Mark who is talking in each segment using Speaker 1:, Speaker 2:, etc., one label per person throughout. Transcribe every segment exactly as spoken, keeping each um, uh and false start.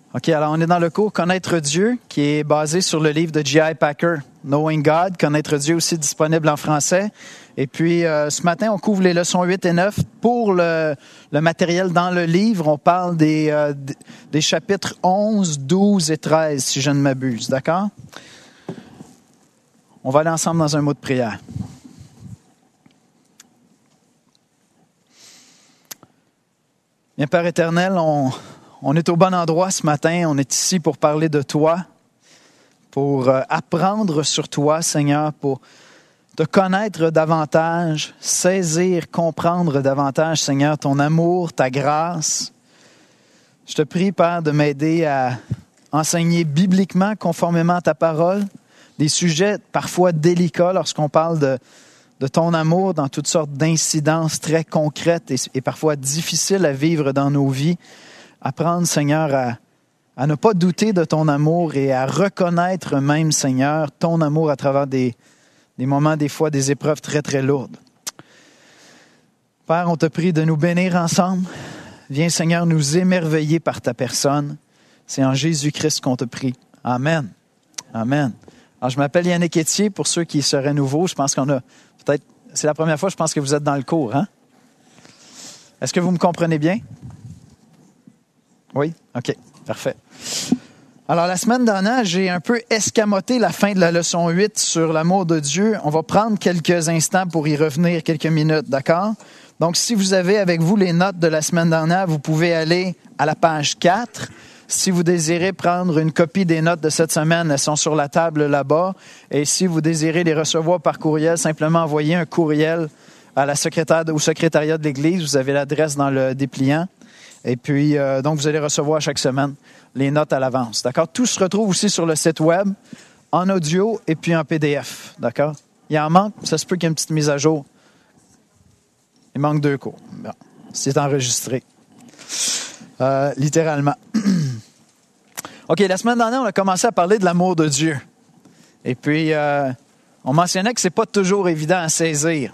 Speaker 1: OK, alors on est dans le cours Connaître Dieu, qui est basé sur le livre de J I Packer, Knowing God, Connaître Dieu, aussi disponible en français. Et puis, euh, ce matin, on couvre les leçons huit et neuf. Pour le, le matériel dans le livre, on parle des, euh, des chapitres onze, douze et treize, si je ne m'abuse, d'accord? On va aller ensemble dans un mot de prière. Bien, Père éternel, on... On est au bon endroit ce matin. On est ici pour parler de toi, pour euh, apprendre sur toi, Seigneur, pour te connaître davantage, saisir, comprendre davantage, Seigneur, ton amour, ta grâce. Je te prie, Père, de m'aider à enseigner bibliquement, conformément à ta parole, des sujets parfois délicats lorsqu'on parle de, de ton amour dans toutes sortes d'incidences très concrètes et, et parfois difficiles à vivre dans nos vies. Apprendre, Seigneur, à, à ne pas douter de ton amour et à reconnaître même, Seigneur, ton amour à travers des, des moments, des fois, des épreuves très, très lourdes. Père, on te prie de nous bénir ensemble. Viens, Seigneur, nous émerveiller par ta personne. C'est en Jésus-Christ qu'on te prie. Amen. Amen. Alors, je m'appelle Yannick Étier, pour ceux qui seraient nouveaux. Je pense qu'on a peut-être... C'est la première fois, je pense que vous êtes dans le cours, hein? Est-ce que vous me comprenez bien? Oui? OK. Parfait. Alors, la semaine dernière, j'ai un peu escamoté la fin de la leçon huit sur l'amour de Dieu. On va prendre quelques instants pour y revenir, quelques minutes, d'accord? Donc, si vous avez avec vous les notes de la semaine dernière, vous pouvez aller à la page quatre. Si vous désirez prendre une copie des notes de cette semaine, elles sont sur la table là-bas. Et si vous désirez les recevoir par courriel, simplement envoyez un courriel à la secrétaire au secrétariat de l'Église. Vous avez l'adresse dans le dépliant. Et puis, euh, donc, vous allez recevoir chaque semaine les notes à l'avance, d'accord? Tout se retrouve aussi sur le site web, en audio et puis en P D F, d'accord? Il en manque, ça se peut qu'il y ait une petite mise à jour. Il manque deux cours. Bon, c'est enregistré, euh, littéralement. OK, la semaine dernière, on a commencé à parler de l'amour de Dieu. Et puis, euh, on mentionnait que c'est pas toujours évident à saisir.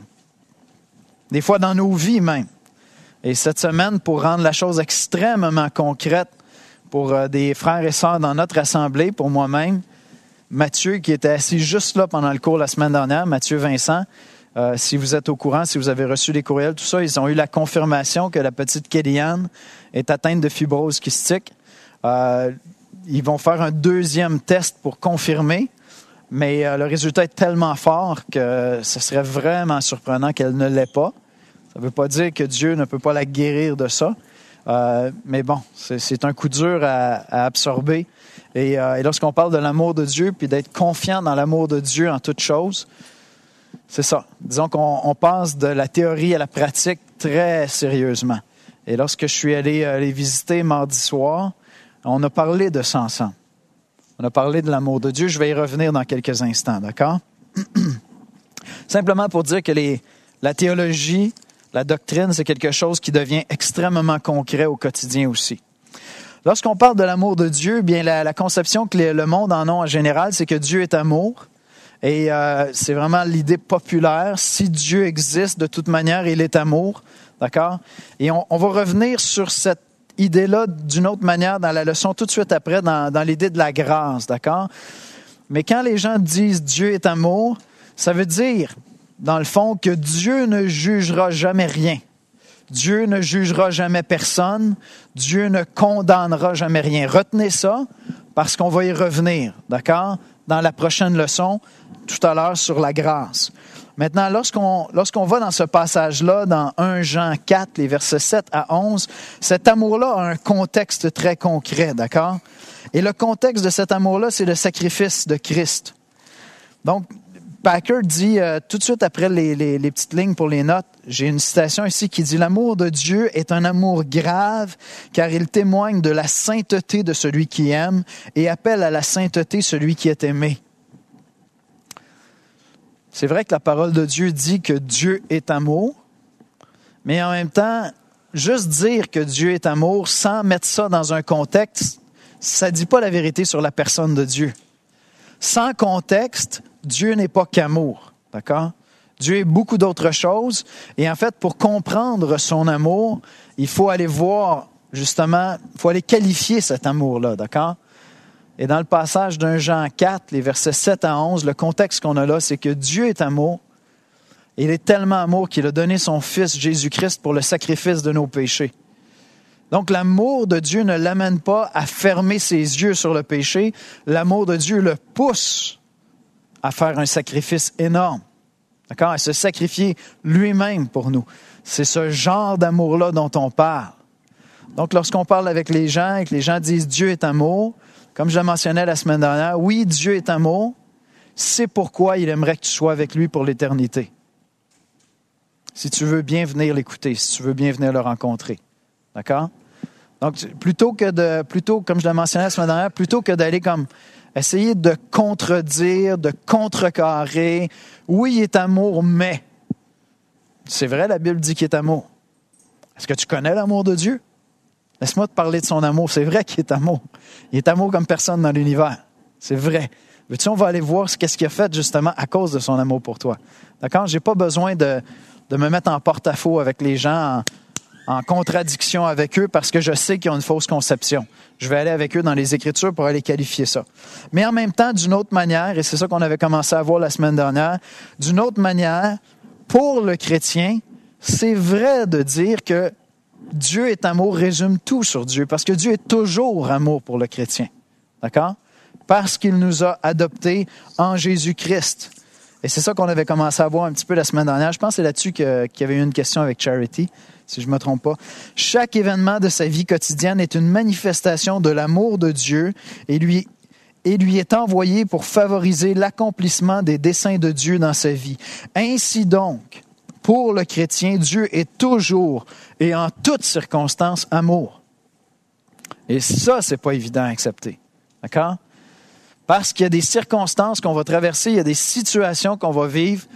Speaker 1: Des fois, dans nos vies même. Et cette semaine, pour rendre la chose extrêmement concrète pour euh, des frères et sœurs dans notre assemblée, pour moi-même, Mathieu, qui était assis juste là pendant le cours la semaine dernière, Mathieu Vincent, euh, si vous êtes au courant, si vous avez reçu les courriels, tout ça, ils ont eu la confirmation que la petite Kéliane est atteinte de fibrose kystique. Euh, ils vont faire un deuxième test pour confirmer, mais euh, le résultat est tellement fort que ce serait vraiment surprenant qu'elle ne l'ait pas. Ça ne veut pas dire que Dieu ne peut pas la guérir de ça. Euh, mais bon, c'est, c'est un coup dur à, à absorber. Et, euh, et lorsqu'on parle de l'amour de Dieu, puis d'être confiant dans l'amour de Dieu en toutes choses, c'est ça. Disons qu'on on passe de la théorie à la pratique très sérieusement. Et lorsque je suis allé euh, les visiter mardi soir, on a parlé de ça ensemble. On a parlé de l'amour de Dieu. Je vais y revenir dans quelques instants, d'accord? Simplement pour dire que les, la théologie... La doctrine, c'est quelque chose qui devient extrêmement concret au quotidien aussi. Lorsqu'on parle de l'amour de Dieu, bien la, la conception que les, le monde en a en général, c'est que Dieu est amour. Et euh, c'est vraiment l'idée populaire. Si Dieu existe, de toute manière, il est amour. D'accord? Et on, on va revenir sur cette idée-là d'une autre manière dans la leçon tout de suite après, dans, dans l'idée de la grâce. D'accord? Mais quand les gens disent Dieu est amour, ça veut dire... dans le fond, que Dieu ne jugera jamais rien. Dieu ne jugera jamais personne. Dieu ne condamnera jamais rien. Retenez ça, parce qu'on va y revenir, d'accord? Dans la prochaine leçon, tout à l'heure, sur la grâce. Maintenant, lorsqu'on, lorsqu'on va dans ce passage-là, dans premier Jean quatre, les versets sept à onze, cet amour-là a un contexte très concret, d'accord? Et le contexte de cet amour-là, c'est le sacrifice de Christ. Donc, Packer dit, euh, tout de suite après les, les, les petites lignes pour les notes, j'ai une citation ici qui dit « L'amour de Dieu est un amour grave, car il témoigne de la sainteté de celui qui aime et appelle à la sainteté celui qui est aimé. » C'est vrai que la parole de Dieu dit que Dieu est amour, mais en même temps, juste dire que Dieu est amour sans mettre ça dans un contexte, ça ne dit pas la vérité sur la personne de Dieu. Sans contexte, Dieu n'est pas qu'amour, d'accord? Dieu est beaucoup d'autres choses. Et en fait, pour comprendre son amour, il faut aller voir justement, il faut aller qualifier cet amour-là, d'accord? Et dans le passage d'un Jean quatre, les versets sept à onze, le contexte qu'on a là, c'est que Dieu est amour. Il est tellement amour qu'il a donné son Fils Jésus-Christ pour le sacrifice de nos péchés. Donc, l'amour de Dieu ne l'amène pas à fermer ses yeux sur le péché. L'amour de Dieu le pousse à faire un sacrifice énorme. D'accord? À se sacrifier lui-même pour nous. C'est ce genre d'amour-là dont on parle. Donc, lorsqu'on parle avec les gens et que les gens disent « Dieu est amour », comme je le mentionnais la semaine dernière, oui, Dieu est amour. C'est pourquoi il aimerait que tu sois avec lui pour l'éternité. Si tu veux bien venir l'écouter, si tu veux bien venir le rencontrer. D'accord? Donc, plutôt que de, plutôt, comme je l'ai mentionné la semaine dernière, plutôt que d'aller comme essayer de contredire, de contrecarrer, oui, il est amour, mais c'est vrai, la Bible dit qu'il est amour. Est-ce que tu connais l'amour de Dieu? Laisse-moi te parler de son amour. C'est vrai qu'il est amour. Il est amour comme personne dans l'univers. C'est vrai. Veux-tu, on va aller voir ce qu'est-ce qu'il a fait justement à cause de son amour pour toi. D'accord? J'ai pas besoin de, de me mettre en porte-à-faux avec les gens, en, en contradiction avec eux, parce que je sais qu'ils ont une fausse conception. Je vais aller avec eux dans les Écritures pour aller qualifier ça. Mais en même temps, d'une autre manière, et c'est ça qu'on avait commencé à voir la semaine dernière, d'une autre manière, pour le chrétien, c'est vrai de dire que Dieu est amour résume tout sur Dieu, parce que Dieu est toujours amour pour le chrétien. D'accord? Parce qu'il nous a adoptés en Jésus-Christ. Et c'est ça qu'on avait commencé à voir un petit peu la semaine dernière. Je pense que c'est là-dessus que, qu'il y avait eu une question avec Charity, si je ne me trompe pas. Chaque événement de sa vie quotidienne est une manifestation de l'amour de Dieu et lui, et lui est envoyé pour favoriser l'accomplissement des desseins de Dieu dans sa vie. Ainsi donc, pour le chrétien, Dieu est toujours et en toutes circonstances amour. Et ça, c'est pas évident à accepter. D'accord? Parce qu'il y a des circonstances qu'on va traverser, il y a des situations qu'on va vivre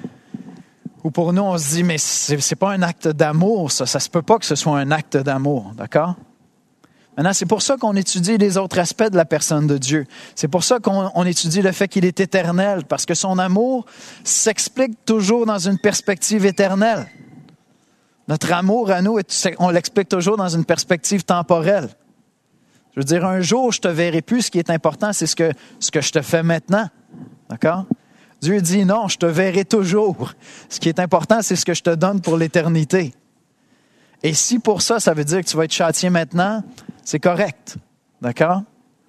Speaker 1: où pour nous, on se dit, mais c'est, c'est pas un acte d'amour, ça. Ça se peut pas que ce soit un acte d'amour. D'accord? Maintenant, c'est pour ça qu'on étudie les autres aspects de la personne de Dieu. C'est pour ça qu'on on étudie le fait qu'il est éternel, parce que son amour s'explique toujours dans une perspective éternelle. Notre amour à nous, on l'explique toujours dans une perspective temporelle. Je veux dire, un jour, je te verrai plus. Ce qui est important, c'est ce que, ce que je te fais maintenant. D'accord? Dieu dit, non, je te verrai toujours. Ce qui est important, c'est ce que je te donne pour l'éternité. Et si pour ça, ça veut dire que tu vas être châtié maintenant, c'est correct. D'accord?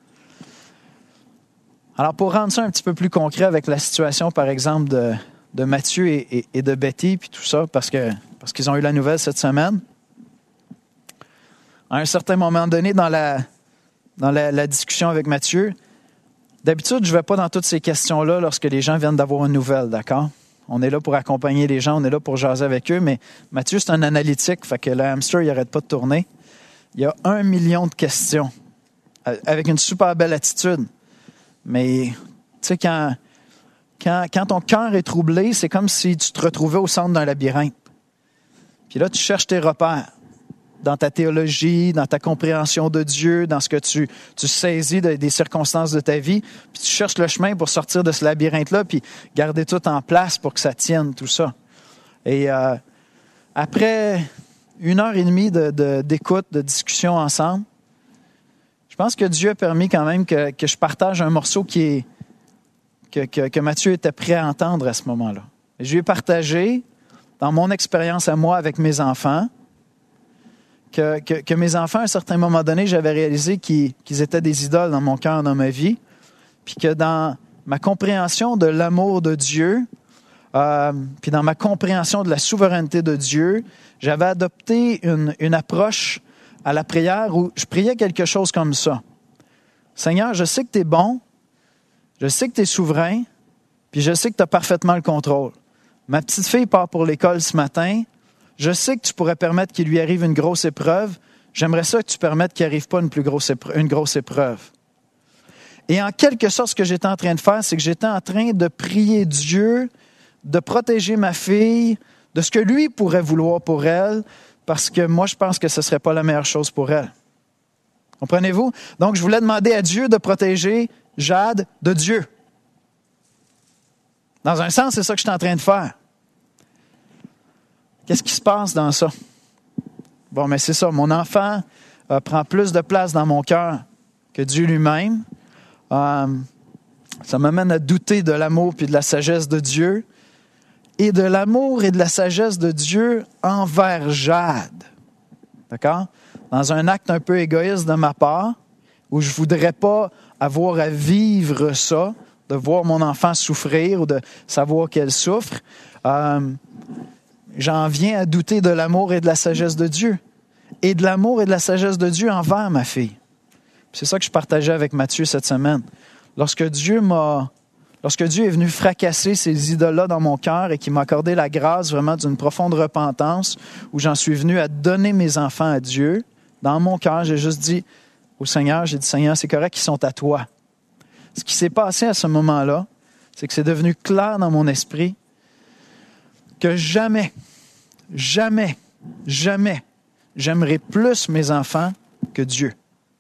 Speaker 1: Alors, pour rendre ça un petit peu plus concret avec la situation, par exemple, de, de Mathieu et, et, et de Betty, puis tout ça, parce que parce qu'ils ont eu la nouvelle cette semaine, à un certain moment donné, dans la... Dans la, la discussion avec Mathieu, d'habitude, je ne vais pas dans toutes ces questions-là lorsque les gens viennent d'avoir une nouvelle, d'accord? On est là pour accompagner les gens, on est là pour jaser avec eux, mais Mathieu, c'est un analytique, fait que le hamster, il n'arrête pas de tourner. Il y a un million de questions, avec une super belle attitude. Mais, tu sais, quand, quand, quand ton cœur est troublé, c'est comme si tu te retrouvais au centre d'un labyrinthe. Puis là, tu cherches tes repères. Dans ta théologie, dans ta compréhension de Dieu, dans ce que tu, tu saisis de, des circonstances de ta vie, puis tu cherches le chemin pour sortir de ce labyrinthe-là, puis garder tout en place pour que ça tienne, tout ça. Et euh, après une heure et demie de, de, d'écoute, de discussion ensemble, je pense que Dieu a permis quand même que, que je partage un morceau qui est, que, que, que Mathieu était prêt à entendre à ce moment-là. Et je lui ai partagé, dans mon expérience à moi avec mes enfants, Que, que, que mes enfants, à un certain moment donné, j'avais réalisé qu'ils, qu'ils étaient des idoles dans mon cœur, dans ma vie, puis que dans ma compréhension de l'amour de Dieu, euh, puis dans ma compréhension de la souveraineté de Dieu, j'avais adopté une, une approche à la prière où je priais quelque chose comme ça. Seigneur, je sais que tu es bon, je sais que tu es souverain, puis je sais que tu as parfaitement le contrôle. Ma petite fille part pour l'école ce matin. Je sais que tu pourrais permettre qu'il lui arrive une grosse épreuve. J'aimerais ça que tu permettes qu'il n'arrive pas une plus grosse épreuve, une grosse épreuve. Et en quelque sorte, ce que j'étais en train de faire, c'est que j'étais en train de prier Dieu, de protéger ma fille, de ce que lui pourrait vouloir pour elle, parce que moi, je pense que ce ne serait pas la meilleure chose pour elle. Comprenez-vous? Donc, je voulais demander à Dieu de protéger Jade de Dieu. Dans un sens, c'est ça que je suis en train de faire. Qu'est-ce qui se passe dans ça? Bon, mais c'est ça. Mon enfant euh, prend plus de place dans mon cœur que Dieu lui-même. Euh, ça m'amène à douter de l'amour puis de la sagesse de Dieu et de l'amour et de la sagesse de Dieu envers Jade. D'accord? Dans un acte un peu égoïste de ma part, où je ne voudrais pas avoir à vivre ça, de voir mon enfant souffrir ou de savoir qu'elle souffre, euh, j'en viens à douter de l'amour et de la sagesse de Dieu. Et de l'amour et de la sagesse de Dieu envers ma fille. C'est ça que je partageais avec Mathieu cette semaine. Lorsque Dieu m'a, lorsque Dieu est venu fracasser ces idoles-là dans mon cœur et qu'il m'a accordé la grâce vraiment d'une profonde repentance, où j'en suis venu à donner mes enfants à Dieu, dans mon cœur, j'ai juste dit au Seigneur, j'ai dit, Seigneur, c'est correct qu'ils sont à toi. Ce qui s'est passé à ce moment-là, c'est que c'est devenu clair dans mon esprit que jamais, jamais, jamais, j'aimerai plus mes enfants que Dieu.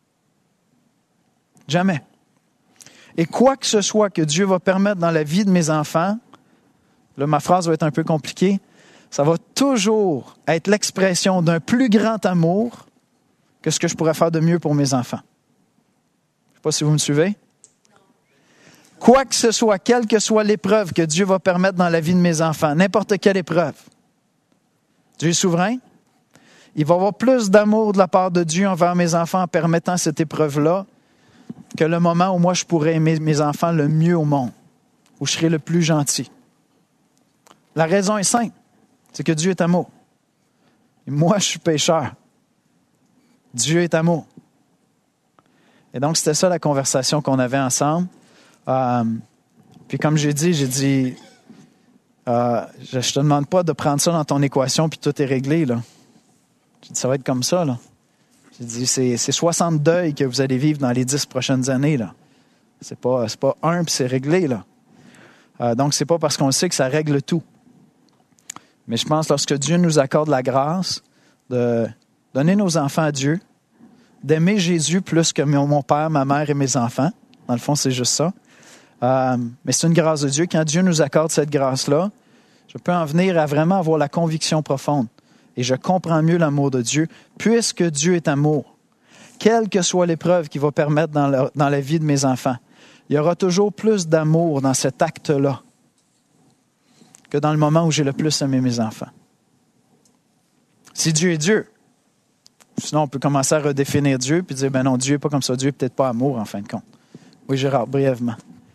Speaker 1: Jamais. Et quoi que ce soit que Dieu va permettre dans la vie de mes enfants, là, ma phrase va être un peu compliquée, ça va toujours être l'expression d'un plus grand amour que ce que je pourrais faire de mieux pour mes enfants. Je ne sais pas si vous me suivez. Quoi que ce soit, quelle que soit l'épreuve que Dieu va permettre dans la vie de mes enfants, n'importe quelle épreuve, Dieu est souverain. Il va y avoir plus d'amour de la part de Dieu envers mes enfants en permettant cette épreuve-là que le moment où moi je pourrais aimer mes enfants le mieux au monde, où je serai le plus gentil. La raison est simple, c'est que Dieu est amour. Et moi, je suis pécheur. Dieu est amour. Et donc, c'était ça la conversation qu'on avait ensemble. Euh, puis comme j'ai dit, j'ai dit, euh, je ne te demande pas de prendre ça dans ton équation puis tout est réglé, là. J'ai dit, ça va être comme ça, là. J'ai dit, c'est, c'est soixante deuils que vous allez vivre dans les dix prochaines années, là. C'est pas, c'est pas un puis c'est réglé, là. Euh, donc, c'est pas parce qu'on sait que ça règle tout. Mais je pense, lorsque Dieu nous accorde la grâce de donner nos enfants à Dieu, d'aimer Jésus plus que mon père, ma mère et mes enfants. Dans le fond, c'est juste ça. Euh, mais c'est une grâce de Dieu. Quand Dieu nous accorde cette grâce-là, je peux en venir à vraiment avoir la conviction profonde. Et je comprends mieux l'amour de Dieu, puisque Dieu est amour. Quelle que soit l'épreuve qu'il va permettre dans la, dans la vie de mes enfants, il y aura toujours plus d'amour dans cet acte-là que dans le moment où j'ai le plus aimé mes enfants. Si Dieu est Dieu, sinon on peut commencer à redéfinir Dieu puis dire, ben non, Dieu n'est pas comme ça, Dieu n'est peut-être pas amour en fin de compte. Oui, Gérard, brièvement.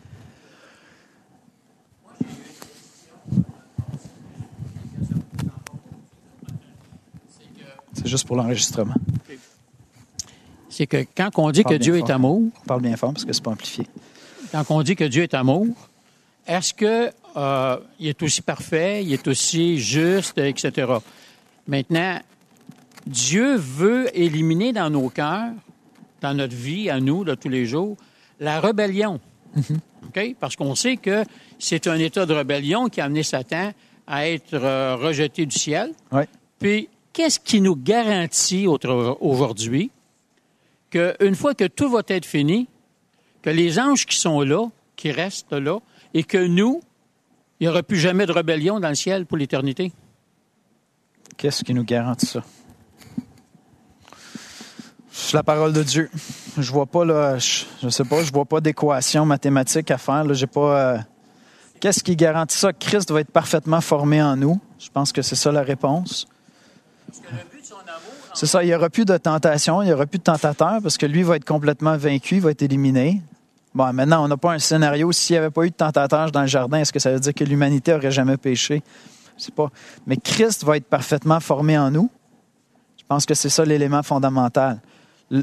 Speaker 1: C'est juste pour l'enregistrement.
Speaker 2: C'est que quand on dit que Dieu est amour...
Speaker 1: On parle bien fort parce que c'est pas amplifié.
Speaker 2: Quand on dit que Dieu est amour, est-ce que euh, il est aussi parfait, il est aussi juste, et cetera. Maintenant, Dieu veut éliminer dans nos cœurs, dans notre vie, à nous, de tous les jours, la rébellion. Mm-hmm. Okay? Parce qu'on sait que c'est un état de rébellion qui a amené Satan à être euh, rejeté du ciel.
Speaker 1: Ouais.
Speaker 2: Puis, qu'est-ce qui nous garantit aujourd'hui qu'une fois que tout va être fini, que les anges qui sont là, qui restent là, et que nous, il n'y aura plus jamais de rébellion dans le ciel pour l'éternité?
Speaker 1: Qu'est-ce qui nous garantit ça? C'est la parole de Dieu. Je vois pas, là, je, je sais pas, je vois pas d'équation mathématique à faire. Là, j'ai pas. Euh, qu'est-ce qui garantit ça? Christ va être parfaitement formé en nous. Je pense que c'est ça la réponse.
Speaker 2: Parce que le but de son amour...
Speaker 1: C'est ça, il n'y aura plus de tentation, il n'y aura plus de tentateur parce que lui va être complètement vaincu, il va être éliminé. Bon, maintenant, on n'a pas un scénario. S'il n'y avait pas eu de tentateur dans le jardin, est-ce que ça veut dire que l'humanité n'aurait jamais péché? Je sais pas. Mais Christ va être parfaitement formé en nous. Je pense que c'est ça l'élément fondamental. Le...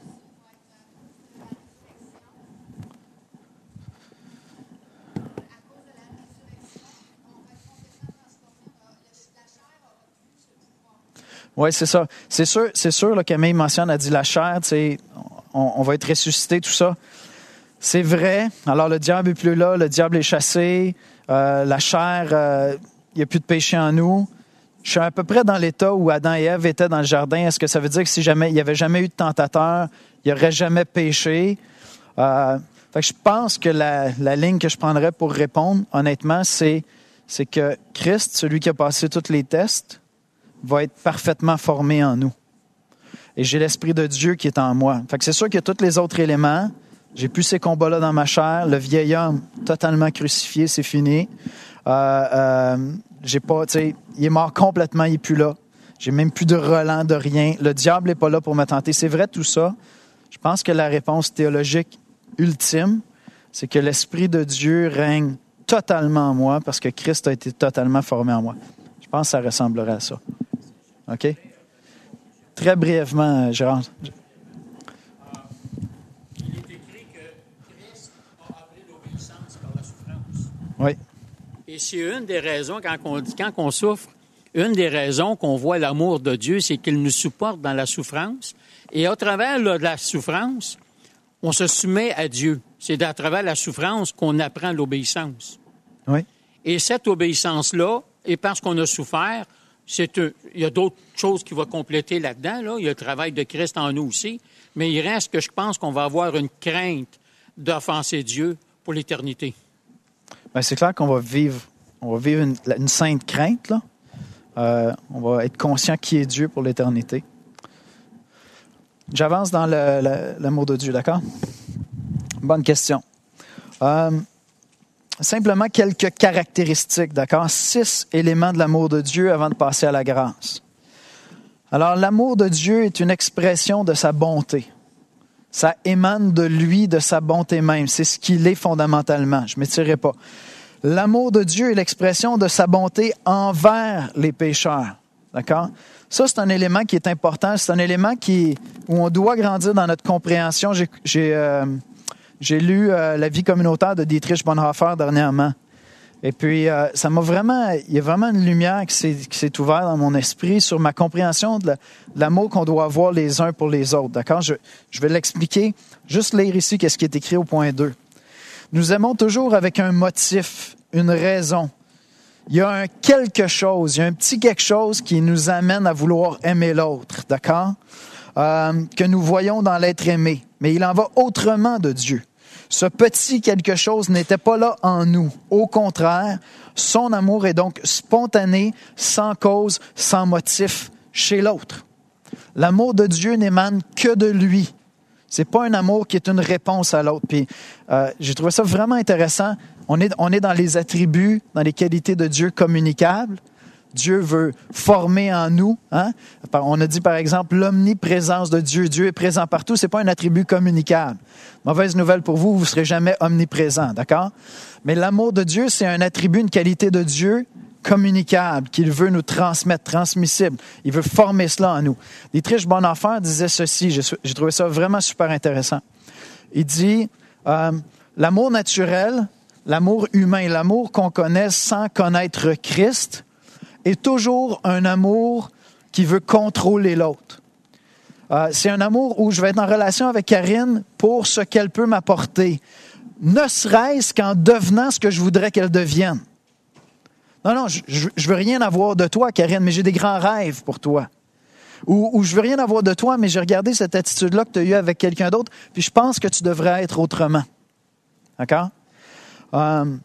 Speaker 1: Oui, c'est ça. C'est sûr, c'est sûr là, Camille mentionne, a dit la chair, tu sais, on, on va être ressuscité, tout ça. C'est vrai. Alors, le diable est plus là, le diable est chassé, euh, la chair, euh, il n'y a plus de péché en nous. Je suis à peu près dans l'état où Adam et Ève étaient dans le jardin. Est-ce que ça veut dire que si jamais il n'y avait jamais eu de tentateur, il n'y aurait jamais péché? Euh, fait que je pense que la, la ligne que je prendrais pour répondre, honnêtement, c'est, c'est que Christ, celui qui a passé tous les tests, va être parfaitement formé en nous. et j'ai l'Esprit de Dieu qui est en moi. Fait que c'est sûr qu'il y a tous les autres éléments. J'ai plus ces combats-là dans ma chair. Le vieil homme, totalement crucifié, c'est fini. Euh, euh, j'ai pas, tu sais, il est mort complètement, il est plus là. J'ai même plus de relent, de rien. Le diable n'est pas là pour me tenter. C'est vrai tout ça. Je pense que la réponse théologique ultime, c'est que l'Esprit de Dieu règne totalement en moi parce que Christ a été totalement formé en moi. Je pense que ça ressemblerait à ça. OK? Très brièvement, Gérard.
Speaker 2: Il est écrit que Christ a appelé l'obéissance par la souffrance.
Speaker 1: Oui.
Speaker 2: Et c'est une des raisons, quand on dit, quand on souffre, une des raisons qu'on voit l'amour de Dieu, c'est qu'il nous supporte dans la souffrance. Et à travers là, de la souffrance, on se soumet à Dieu. C'est à travers la souffrance qu'on apprend l'obéissance.
Speaker 1: Oui.
Speaker 2: Et cette obéissance-là, et parce qu'on a souffert, c'est un, il y a d'autres choses qui vont compléter là-dedans. Là. Il y a le travail de Christ en nous aussi. Mais il reste que je pense qu'on va avoir une crainte d'offenser Dieu pour l'éternité.
Speaker 1: Bien, c'est clair qu'on va vivre, on va vivre une, une sainte crainte, là. Euh, on va être conscient qui est Dieu pour l'éternité. J'avance dans le, le, l'amour de Dieu, d'accord? Bonne question. Euh, simplement quelques caractéristiques, d'accord? Six éléments de l'amour de Dieu avant de passer à la grâce. Alors, l'amour de Dieu est une expression de sa bonté. Ça émane de lui, de sa bonté même. C'est ce qu'il est fondamentalement. Je ne m'étirerai pas. L'amour de Dieu est l'expression de sa bonté envers les pécheurs. D'accord? Ça, c'est un élément qui est important. C'est un élément qui, où on doit grandir dans notre compréhension. J'ai, j'ai, euh, j'ai lu euh, La vie communautaire de Dietrich Bonhoeffer dernièrement. Et puis, euh, ça m'a vraiment... Il y a vraiment une lumière qui s'est, qui s'est ouverte dans mon esprit sur ma compréhension de, la, de l'amour qu'on doit avoir les uns pour les autres. D'accord? Je, je vais l'expliquer. Juste lire ici qu'est-ce qui est écrit au point deux. Nous aimons toujours avec un motif, une raison. Il y a un quelque chose, il y a un petit quelque chose qui nous amène à vouloir aimer l'autre, d'accord? Euh, que nous voyons dans l'être aimé. Mais il en va autrement de Dieu. Ce petit quelque chose n'était pas là en nous. Au contraire, son amour est donc spontané, sans cause, sans motif, chez l'autre. L'amour de Dieu n'émane que de lui. C'est pas un amour qui est une réponse à l'autre. Puis euh, j'ai trouvé ça vraiment intéressant. On est, on est dans les attributs, dans les qualités de Dieu communicables. Dieu veut former en nous. Hein? On a dit par exemple l'omniprésence de Dieu. Dieu est présent partout. C'est pas un attribut communicable. Mauvaise nouvelle pour vous, vous serez jamais omniprésent, d'accord? Mais l'amour de Dieu, c'est un attribut, une qualité de Dieu communicable, qu'il veut nous transmettre, transmissible. Il veut former cela en nous. Dietrich Bonhoeffer disait ceci, j'ai, j'ai trouvé ça vraiment super intéressant. Il dit, euh, l'amour naturel, l'amour humain, l'amour qu'on connaît sans connaître Christ, est toujours un amour qui veut contrôler l'autre. Euh, c'est un amour où je vais être en relation avec Karine pour ce qu'elle peut m'apporter, ne serait-ce qu'en devenant ce que je voudrais qu'elle devienne. Non, non, je, je, je veux rien avoir de toi, Karine, mais j'ai des grands rêves pour toi. Ou, ou je veux rien avoir de toi, mais j'ai regardé cette attitude-là que tu as eue avec quelqu'un d'autre, puis je pense que tu devrais être autrement. D'accord? Euh,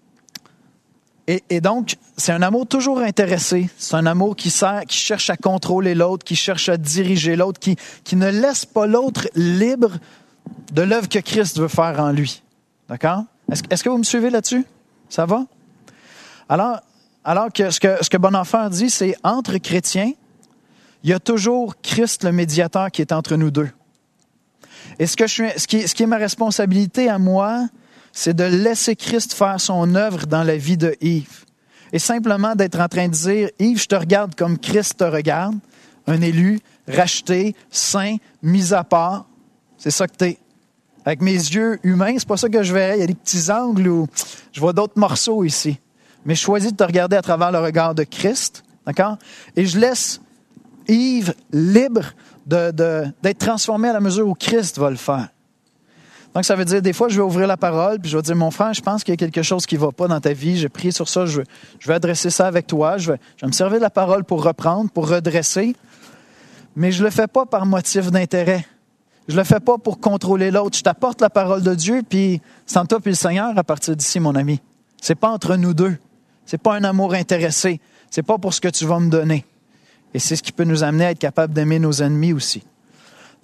Speaker 1: et, et donc, c'est un amour toujours intéressé. C'est un amour qui sert, qui cherche à contrôler l'autre, qui cherche à diriger l'autre, qui, qui ne laisse pas l'autre libre de l'œuvre que Christ veut faire en lui. D'accord? Est-ce, est-ce que vous me suivez là-dessus? Ça va? Alors, alors que ce que, ce que Bonhoeffer dit, c'est entre chrétiens, il y a toujours Christ le médiateur qui est entre nous deux. Et ce, que je suis, ce, qui, ce qui est ma responsabilité à moi, c'est de laisser Christ faire son œuvre dans la vie de Yves. Et simplement d'être en train de dire, Yves, je te regarde comme Christ te regarde, un élu, racheté, saint, mis à part. C'est ça que t'es. Avec mes yeux humains, c'est pas ça que je verrais. Il y a des petits angles où je vois d'autres morceaux ici. Mais je choisis de te regarder à travers le regard de Christ, d'accord? Et je laisse Yves libre de, de, d'être transformé à la mesure où Christ va le faire. Donc, ça veut dire, des fois, je vais ouvrir la parole, puis je vais dire, mon frère, je pense qu'il y a quelque chose qui ne va pas dans ta vie. J'ai prié sur ça, je vais, je vais adresser ça avec toi. Je vais, je vais me servir de la parole pour reprendre, pour redresser. Mais je ne le fais pas par motif d'intérêt. Je ne le fais pas pour contrôler l'autre. Je t'apporte la parole de Dieu, puis c'est entre toi et le Seigneur à partir d'ici, mon ami. C'est pas entre nous deux. C'est pas un amour intéressé. C'est pas pour ce que tu vas me donner. Et c'est ce qui peut nous amener à être capable d'aimer nos ennemis aussi.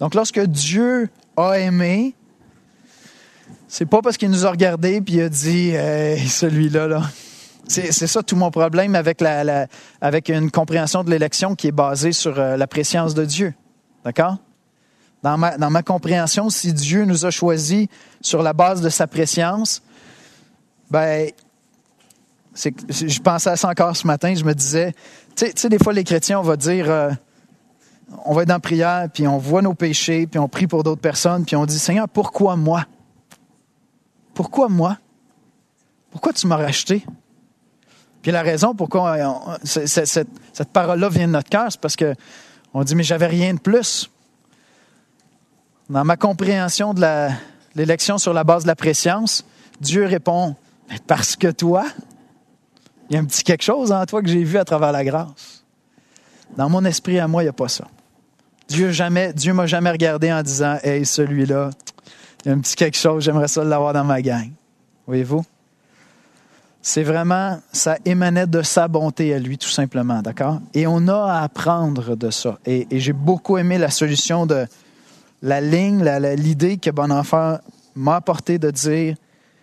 Speaker 1: Donc, lorsque Dieu a aimé, c'est pas parce qu'il nous a regardés puis il a dit hey, « celui-là, là ». C'est, c'est ça tout mon problème avec, la, la, avec une compréhension de l'élection qui est basée sur euh, la préscience de Dieu. D'accord? Dans ma, dans ma compréhension, si Dieu nous a choisis sur la base de sa préscience, ben, c'est, je pensais à ça encore ce matin, je me disais, tu sais, des fois les chrétiens, on va dire, euh, on va être dans la prière, puis on voit nos péchés, puis on prie pour d'autres personnes, puis on dit, Seigneur, pourquoi moi? Pourquoi moi? Pourquoi tu m'as racheté? Puis la raison pourquoi on, c'est, c'est, cette, cette parole-là vient de notre cœur, c'est parce que on dit, mais j'avais rien de plus. Dans ma compréhension de la, l'élection sur la base de la préscience, Dieu répond, mais parce que toi, il y a un petit quelque chose en toi que j'ai vu à travers la grâce. Dans mon esprit à moi, il n'y a pas ça. Dieu jamais, Dieu m'a jamais regardé en disant, hey, celui-là, il y a un petit quelque chose, j'aimerais ça l'avoir dans ma gang. Voyez-vous? C'est vraiment, ça émanait de sa bonté à lui, tout simplement, d'accord? Et on a à apprendre de ça. Et, et j'ai beaucoup aimé la solution de la ligne, la, la, l'idée que Bonhoeffer m'a apporté de dire,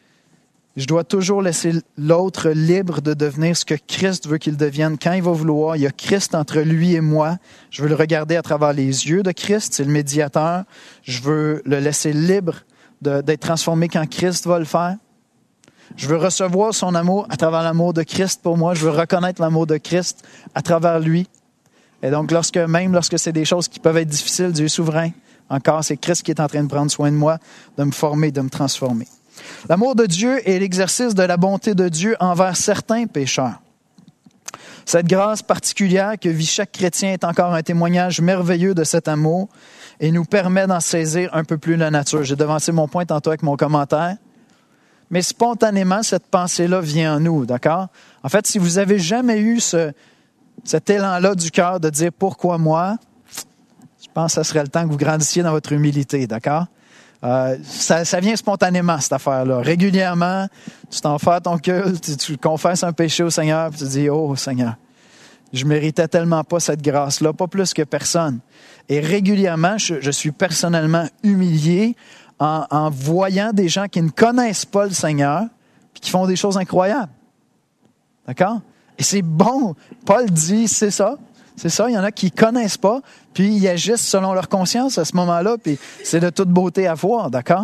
Speaker 1: je dois toujours laisser l'autre libre de devenir ce que Christ veut qu'il devienne quand il va vouloir. Il y a Christ entre lui et moi. Je veux le regarder à travers les yeux de Christ, c'est le médiateur. Je veux le laisser libre de, d'être transformé quand Christ va le faire. Je veux recevoir son amour à travers l'amour de Christ pour moi. Je veux reconnaître l'amour de Christ à travers lui. Et donc, lorsque même lorsque c'est des choses qui peuvent être difficiles, Dieu est souverain. Encore, c'est Christ qui est en train de prendre soin de moi, de me former, de me transformer. L'amour de Dieu est l'exercice de la bonté de Dieu envers certains pécheurs. Cette grâce particulière que vit chaque chrétien est encore un témoignage merveilleux de cet amour et nous permet d'en saisir un peu plus la nature. J'ai devancé mon point tantôt avec mon commentaire. Mais spontanément, cette pensée-là vient en nous, d'accord? En fait, si vous avez jamais eu ce, cet élan-là du cœur de dire « Pourquoi moi? » Je pense que ce serait le temps que vous grandissiez dans votre humilité, d'accord? Euh, ça, ça vient spontanément, cette affaire-là. Régulièrement, tu t'en fais à ton culte, tu, tu confesses un péché au Seigneur, puis tu dis « Oh, Seigneur, je méritais tellement pas cette grâce-là, pas plus que personne. » Et régulièrement, je, je suis personnellement humilié En, en voyant des gens qui ne connaissent pas le Seigneur puis qui font des choses incroyables. D'accord? Et c'est bon. Paul dit, c'est ça. C'est ça. Il y en a qui ne connaissent pas puis ils agissent selon leur conscience à ce moment-là puis c'est de toute beauté à voir. D'accord?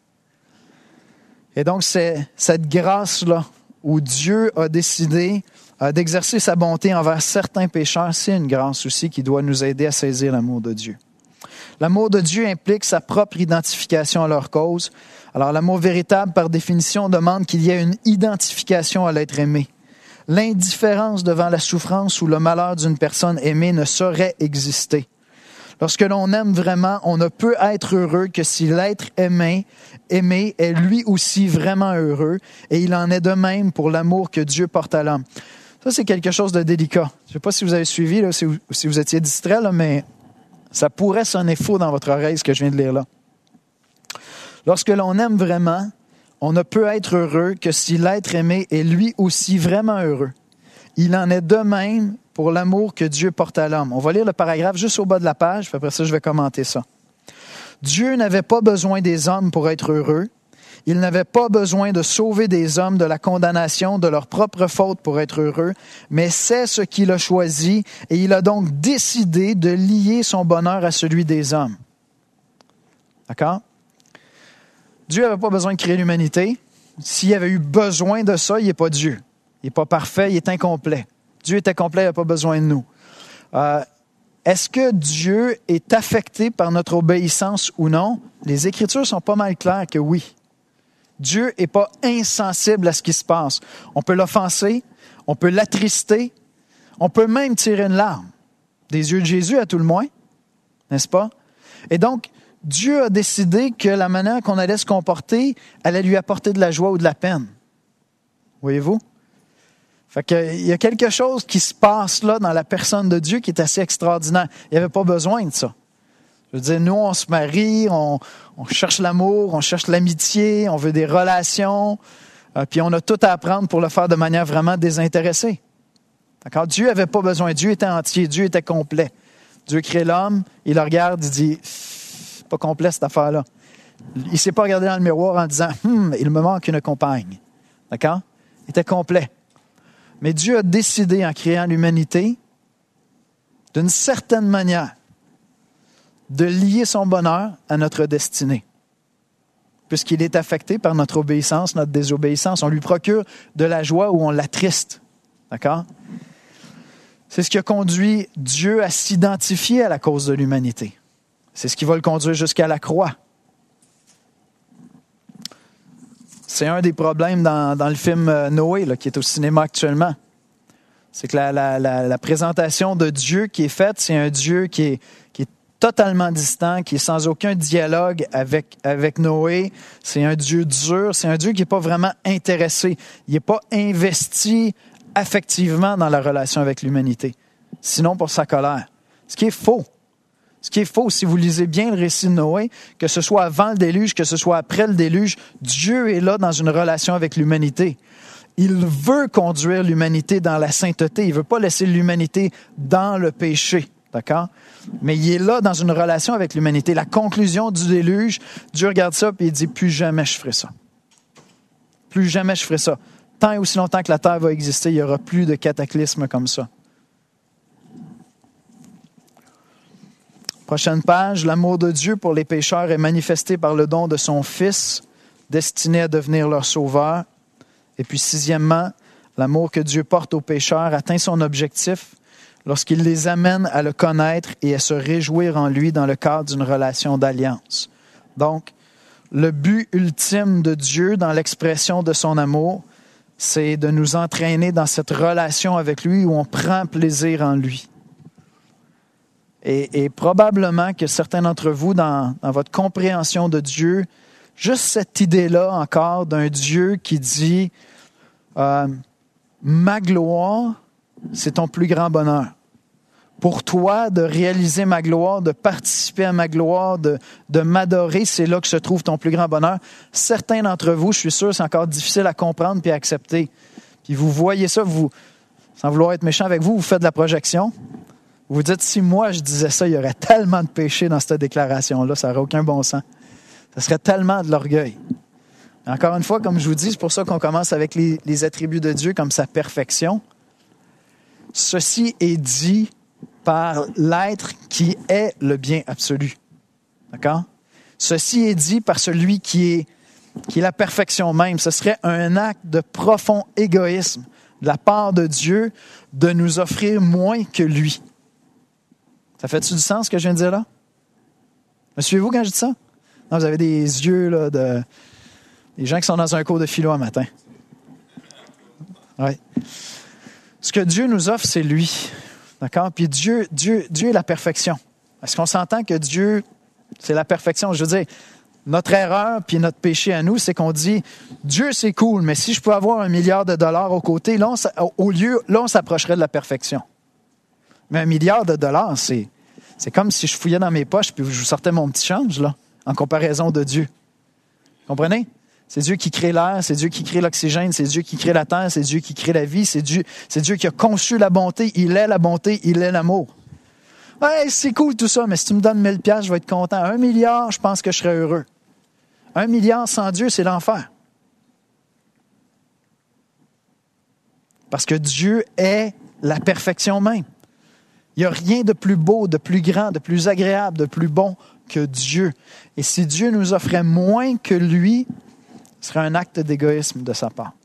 Speaker 1: Et donc, c'est cette grâce-là où Dieu a décidé euh, d'exercer sa bonté envers certains pécheurs, c'est une grâce aussi qui doit nous aider à saisir l'amour de Dieu. L'amour de Dieu implique sa propre identification à leur cause. Alors, l'amour véritable, par définition, demande qu'il y ait une identification à l'être aimé. L'indifférence devant la souffrance ou le malheur d'une personne aimée ne saurait exister. Lorsque l'on aime vraiment, on ne peut être heureux que si l'être aimé, aimé est lui aussi vraiment heureux, et il en est de même pour l'amour que Dieu porte à l'homme. Ça, c'est quelque chose de délicat. Je ne sais pas si vous avez suivi, là, si, vous, si vous étiez distrait, là, mais ça pourrait sonner faux dans votre oreille, ce que je viens de lire là. Lorsque l'on aime vraiment, on ne peut être heureux que si l'être aimé est lui aussi vraiment heureux. Il en est de même pour l'amour que Dieu porte à l'homme. On va lire le paragraphe juste au bas de la page, puis après ça, je vais commenter ça. Dieu n'avait pas besoin des hommes pour être heureux. Il n'avait pas besoin de sauver des hommes de la condamnation de leur propre faute pour être heureux, mais c'est ce qu'il a choisi et il a donc décidé de lier son bonheur à celui des hommes. D'accord? Dieu n'avait pas besoin de créer l'humanité. S'il avait eu besoin de ça, il n'est pas Dieu. Il n'est pas parfait, il est incomplet. Dieu était complet, il n'a pas besoin de nous. Euh, est-ce que Dieu est affecté par notre obéissance ou non? Les Écritures sont pas mal claires que oui. Dieu n'est pas insensible à ce qui se passe. On peut l'offenser, on peut l'attrister, on peut même tirer une larme. Des yeux de Jésus à tout le moins, n'est-ce pas? Et donc, Dieu a décidé que la manière qu'on allait se comporter allait lui apporter de la joie ou de la peine. Voyez-vous? Fait que, il y a quelque chose qui se passe là dans la personne de Dieu qui est assez extraordinaire. Il n'y avait pas besoin de ça. Je veux dire, nous, on se marie, on, on cherche l'amour, on cherche l'amitié, on veut des relations, euh, puis on a tout à apprendre pour le faire de manière vraiment désintéressée. D'accord? Dieu n'avait pas besoin. Dieu était entier, Dieu était complet. Dieu crée l'homme, il le regarde, il dit c'est pas complet cette affaire-là. Il ne s'est pas regardé dans le miroir en disant hum, il me manque une compagne. D'accord? Il était complet. Mais Dieu a décidé, en créant l'humanité, d'une certaine manière, de lier son bonheur à notre destinée. Puisqu'il est affecté par notre obéissance, notre désobéissance. On lui procure de la joie ou on l'attriste. D'accord? C'est ce qui a conduit Dieu à s'identifier à la cause de l'humanité. C'est ce qui va le conduire jusqu'à la croix. C'est un des problèmes dans, dans le film Noé, là, qui est au cinéma actuellement. C'est que la, la, la, la présentation de Dieu qui est faite, c'est un Dieu qui est, qui est totalement distant, qui est sans aucun dialogue avec, avec Noé. C'est un Dieu dur, c'est un Dieu qui n'est pas vraiment intéressé. Il n'est pas investi affectivement dans la relation avec l'humanité, sinon pour sa colère. Ce qui est faux. Ce qui est faux, si vous lisez bien le récit de Noé, que ce soit avant le déluge, que ce soit après le déluge, Dieu est là dans une relation avec l'humanité. Il veut conduire l'humanité dans la sainteté. Il ne veut pas laisser l'humanité dans le péché. D'accord? Mais il est là dans une relation avec l'humanité. La conclusion du déluge, Dieu regarde ça et il dit « Plus jamais je ferai ça. Plus jamais je ferai ça. Tant et aussi longtemps que la terre va exister, il n'y aura plus de cataclysme comme ça. » Prochaine page, l'amour de Dieu pour les pécheurs est manifesté par le don de son Fils, destiné à devenir leur sauveur. Et puis sixièmement, l'amour que Dieu porte aux pécheurs atteint son objectif lorsqu'il les amène à le connaître et à se réjouir en lui dans le cadre d'une relation d'alliance. Donc, le but ultime de Dieu dans l'expression de son amour, c'est de nous entraîner dans cette relation avec lui où on prend plaisir en lui. Et, et probablement que certains d'entre vous, dans, dans votre compréhension de Dieu, juste cette idée-là encore d'un Dieu qui dit euh, « Ma gloire, c'est ton plus grand bonheur. » Pour toi, de réaliser ma gloire, de participer à ma gloire, de, de m'adorer, c'est là que se trouve ton plus grand bonheur. Certains d'entre vous, je suis sûr, c'est encore difficile à comprendre puis à accepter. Puis vous voyez ça, vous, sans vouloir être méchant avec vous, vous faites de la projection. Vous dites, si moi je disais ça, il y aurait tellement de péché dans cette déclaration-là, ça n'aurait aucun bon sens. Ça serait tellement de l'orgueil. Encore une fois, comme je vous dis, c'est pour ça qu'on commence avec les, les attributs de Dieu comme sa perfection. Ceci est dit par l'être qui est le bien absolu. D'accord? Ceci est dit par celui qui est, qui est la perfection même. Ce serait un acte de profond égoïsme de la part de Dieu de nous offrir moins que lui. Ça fait-tu du sens ce que je viens de dire là? Me suivez-vous quand je dis ça? Non, vous avez des yeux là, de des gens qui sont dans un cours de philo un matin. Oui. Ce que Dieu nous offre, c'est lui. D'accord? Puis Dieu, Dieu, Dieu est la perfection. Est-ce qu'on s'entend que Dieu, c'est la perfection? Je veux dire, notre erreur puis notre péché à nous, c'est qu'on dit Dieu, c'est cool, mais si je peux avoir un milliard de dollars au côté, là, on, au lieu, là, on s'approcherait de la perfection. Mais un milliard de dollars, c'est, c'est comme si je fouillais dans mes poches puis je vous sortais mon petit change, là, en comparaison de Dieu. Comprenez? C'est Dieu qui crée l'air, c'est Dieu qui crée l'oxygène, c'est Dieu qui crée la terre, c'est Dieu qui crée la vie, c'est Dieu, c'est Dieu qui a conçu la bonté. Il est la bonté, il est l'amour. Ouais, c'est cool tout ça, mais si tu me donnes mille piastres, je vais être content. Un milliard, je pense que je serais heureux. Un milliard sans Dieu, c'est l'enfer. Parce que Dieu est la perfection même. Il n'y a rien de plus beau, de plus grand, de plus agréable, de plus bon que Dieu. Et si Dieu nous offrait moins que lui, ce serait un acte d'égoïsme de sa part.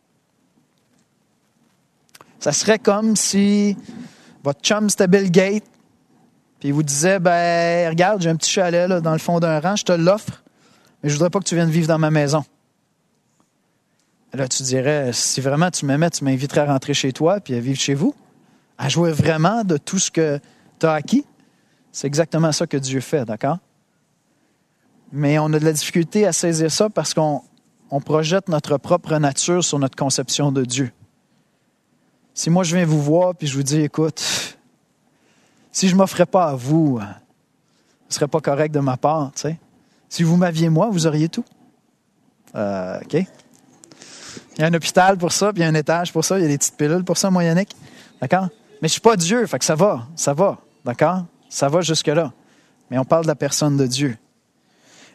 Speaker 1: Ça serait comme si votre chum, c'était Bill Gates, puis il vous disait, ben regarde, j'ai un petit chalet là, dans le fond d'un rang, je te l'offre, mais je voudrais pas que tu viennes vivre dans ma maison. Là, tu dirais, si vraiment tu m'aimais, tu m'inviterais à rentrer chez toi puis à vivre chez vous, à jouir vraiment de tout ce que tu as acquis. C'est exactement ça que Dieu fait, d'accord? Mais on a de la difficulté à saisir ça parce qu'on on projette notre propre nature sur notre conception de Dieu. Si moi je viens vous voir puis je vous dis, écoute, si je ne m'offrais pas à vous, ce ne serait pas correct de ma part, tu sais. Si vous m'aviez moi, vous auriez tout. Euh, OK? Il y a un hôpital pour ça, puis il y a un étage pour ça, il y a des petites pilules pour ça, moi, Yannick. D'accord? Mais je ne suis pas Dieu, fait que ça va, ça va, d'accord? Ça va jusque-là. Mais on parle de la personne de Dieu.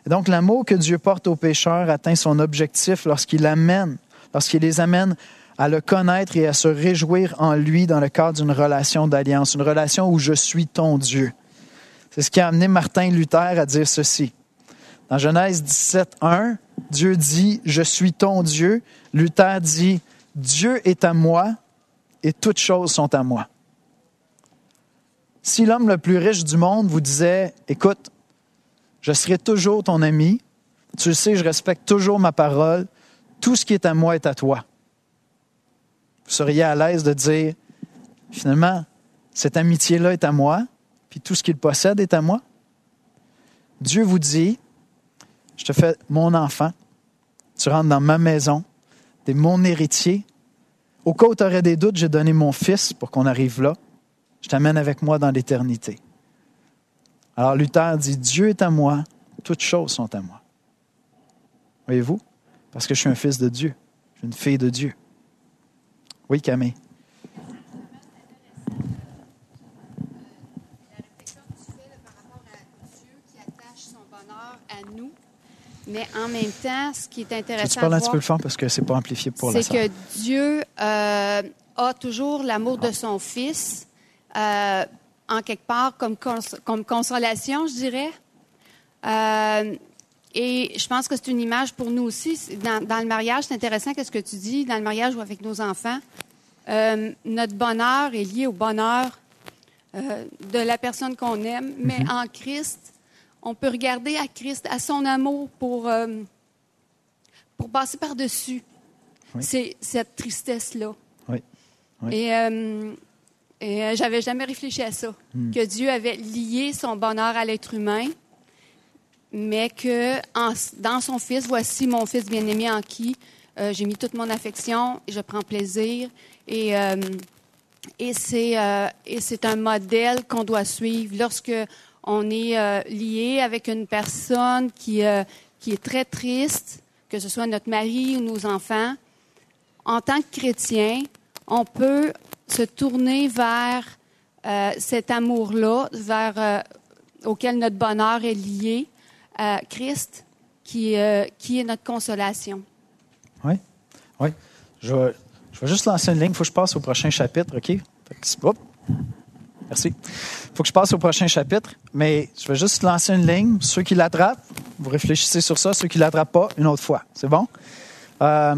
Speaker 1: Et donc, l'amour que Dieu porte aux pécheurs atteint son objectif lorsqu'il amène, lorsqu'il les amène à le connaître et à se réjouir en lui dans le cadre d'une relation d'alliance, une relation où je suis ton Dieu. C'est ce qui a amené Martin Luther à dire ceci. Dans Genèse dix-sept, un, Dieu dit « Je suis ton Dieu ». Luther dit « Dieu est à moi et toutes choses sont à moi ». Si l'homme le plus riche du monde vous disait « Écoute, je serai toujours ton ami, tu le sais, je respecte toujours ma parole, tout ce qui est à moi est à toi ». Vous seriez à l'aise de dire « Finalement, cette amitié-là est à moi, puis tout ce qu'il possède est à moi ». Dieu vous dit « Je te fais mon enfant, tu rentres dans ma maison, tu es mon héritier. Au cas où tu aurais des doutes, j'ai donné mon fils pour qu'on arrive là. Je t'amène avec moi dans l'éternité. » Alors Luther dit, Dieu est à moi, toutes choses sont à moi. Voyez-vous? Parce que je suis un fils de Dieu, je suis une fille de Dieu. Oui, Camille?
Speaker 3: La réflexion que tu fais là, par rapport à Dieu qui attache son bonheur à nous, mais en même temps, ce qui est intéressant
Speaker 1: Tu parles
Speaker 3: à
Speaker 1: un
Speaker 3: voir,
Speaker 1: petit peu fort parce que c'est pas amplifié pour la
Speaker 3: c'est
Speaker 1: salle.
Speaker 3: que Dieu euh, a toujours l'amour de son Fils, euh, en quelque part comme, cons- comme consolation, je dirais. Euh, et je pense que c'est une image pour nous aussi. Dans, dans le mariage, c'est intéressant qu'est-ce que tu dis, dans le mariage ou avec nos enfants. Euh, notre bonheur est lié au bonheur euh, de la personne qu'on aime, mais
Speaker 1: Mm-hmm.
Speaker 3: en Christ, on peut regarder à Christ, à son amour pour, euh, pour passer par-dessus
Speaker 1: Oui.
Speaker 3: c'est, cette tristesse-là.
Speaker 1: Oui. Oui.
Speaker 3: Et, euh, et euh, j'avais jamais réfléchi à ça,
Speaker 1: Mm.
Speaker 3: que Dieu avait lié son bonheur à l'être humain, mais que en, dans son Fils, voici mon Fils bien-aimé en qui euh, j'ai mis toute mon affection, et je prends plaisir. Et, euh, et, c'est, euh, et c'est un modèle qu'on doit suivre lorsque on est euh, lié avec une personne qui, euh, qui est très triste, que ce soit notre mari ou nos enfants. En tant que chrétien, on peut se tourner vers euh, cet amour-là, vers euh, auquel notre bonheur est lié, à Christ, qui, euh, qui est notre consolation.
Speaker 1: Oui, oui. Je vais, je vais juste lancer une ligne. Il faut que je passe au prochain chapitre, OK? Fait que- hop. Merci. Il faut que je passe au prochain chapitre, mais je vais juste lancer une ligne. Ceux qui l'attrapent, vous réfléchissez sur ça. Ceux qui ne l'attrapent pas, une autre fois. C'est bon? Euh,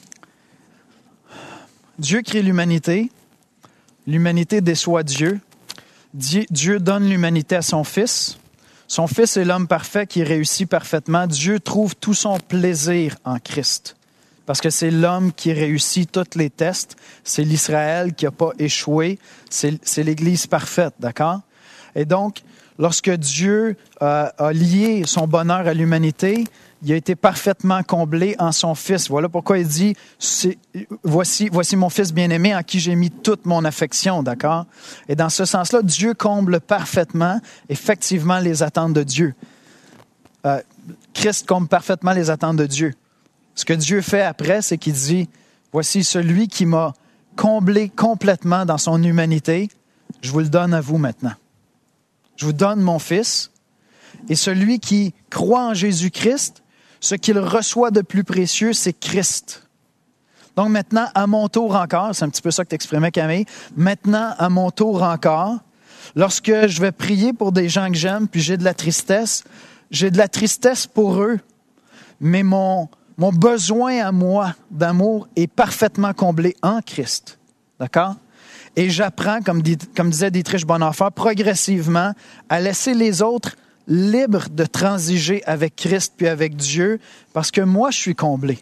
Speaker 1: Dieu crée l'humanité. L'humanité déçoit Dieu. Dieu. Dieu donne l'humanité à son Fils. Son Fils est l'homme parfait qui réussit parfaitement. Dieu trouve tout son plaisir en Christ. Parce que c'est l'homme qui réussit tous les tests. C'est l'Israël qui n'a pas échoué. C'est, c'est l'Église parfaite, d'accord? Et donc, lorsque Dieu euh, a lié son bonheur à l'humanité, il a été parfaitement comblé en son Fils. Voilà pourquoi il dit, c'est, voici, voici mon Fils bien-aimé en qui j'ai mis toute mon affection, d'accord? Et dans ce sens-là, Dieu comble parfaitement, effectivement, les attentes de Dieu. Euh, Christ comble parfaitement les attentes de Dieu. Ce que Dieu fait après, c'est qu'il dit, voici celui qui m'a comblé complètement dans son humanité, je vous le donne à vous maintenant. Je vous donne mon Fils, et celui qui croit en Jésus-Christ, ce qu'il reçoit de plus précieux, c'est Christ. Donc maintenant, à mon tour encore, c'est un petit peu ça que tu exprimais, Camille, maintenant, à mon tour encore, lorsque je vais prier pour des gens que j'aime, puis j'ai de la tristesse, j'ai de la tristesse pour eux, mais mon, mon besoin à moi d'amour est parfaitement comblé en Christ. D'accord? Et j'apprends, comme, dit, comme disait Dietrich Bonhoeffer, progressivement à laisser les autres libres de transiger avec Christ puis avec Dieu, parce que moi, je suis comblé.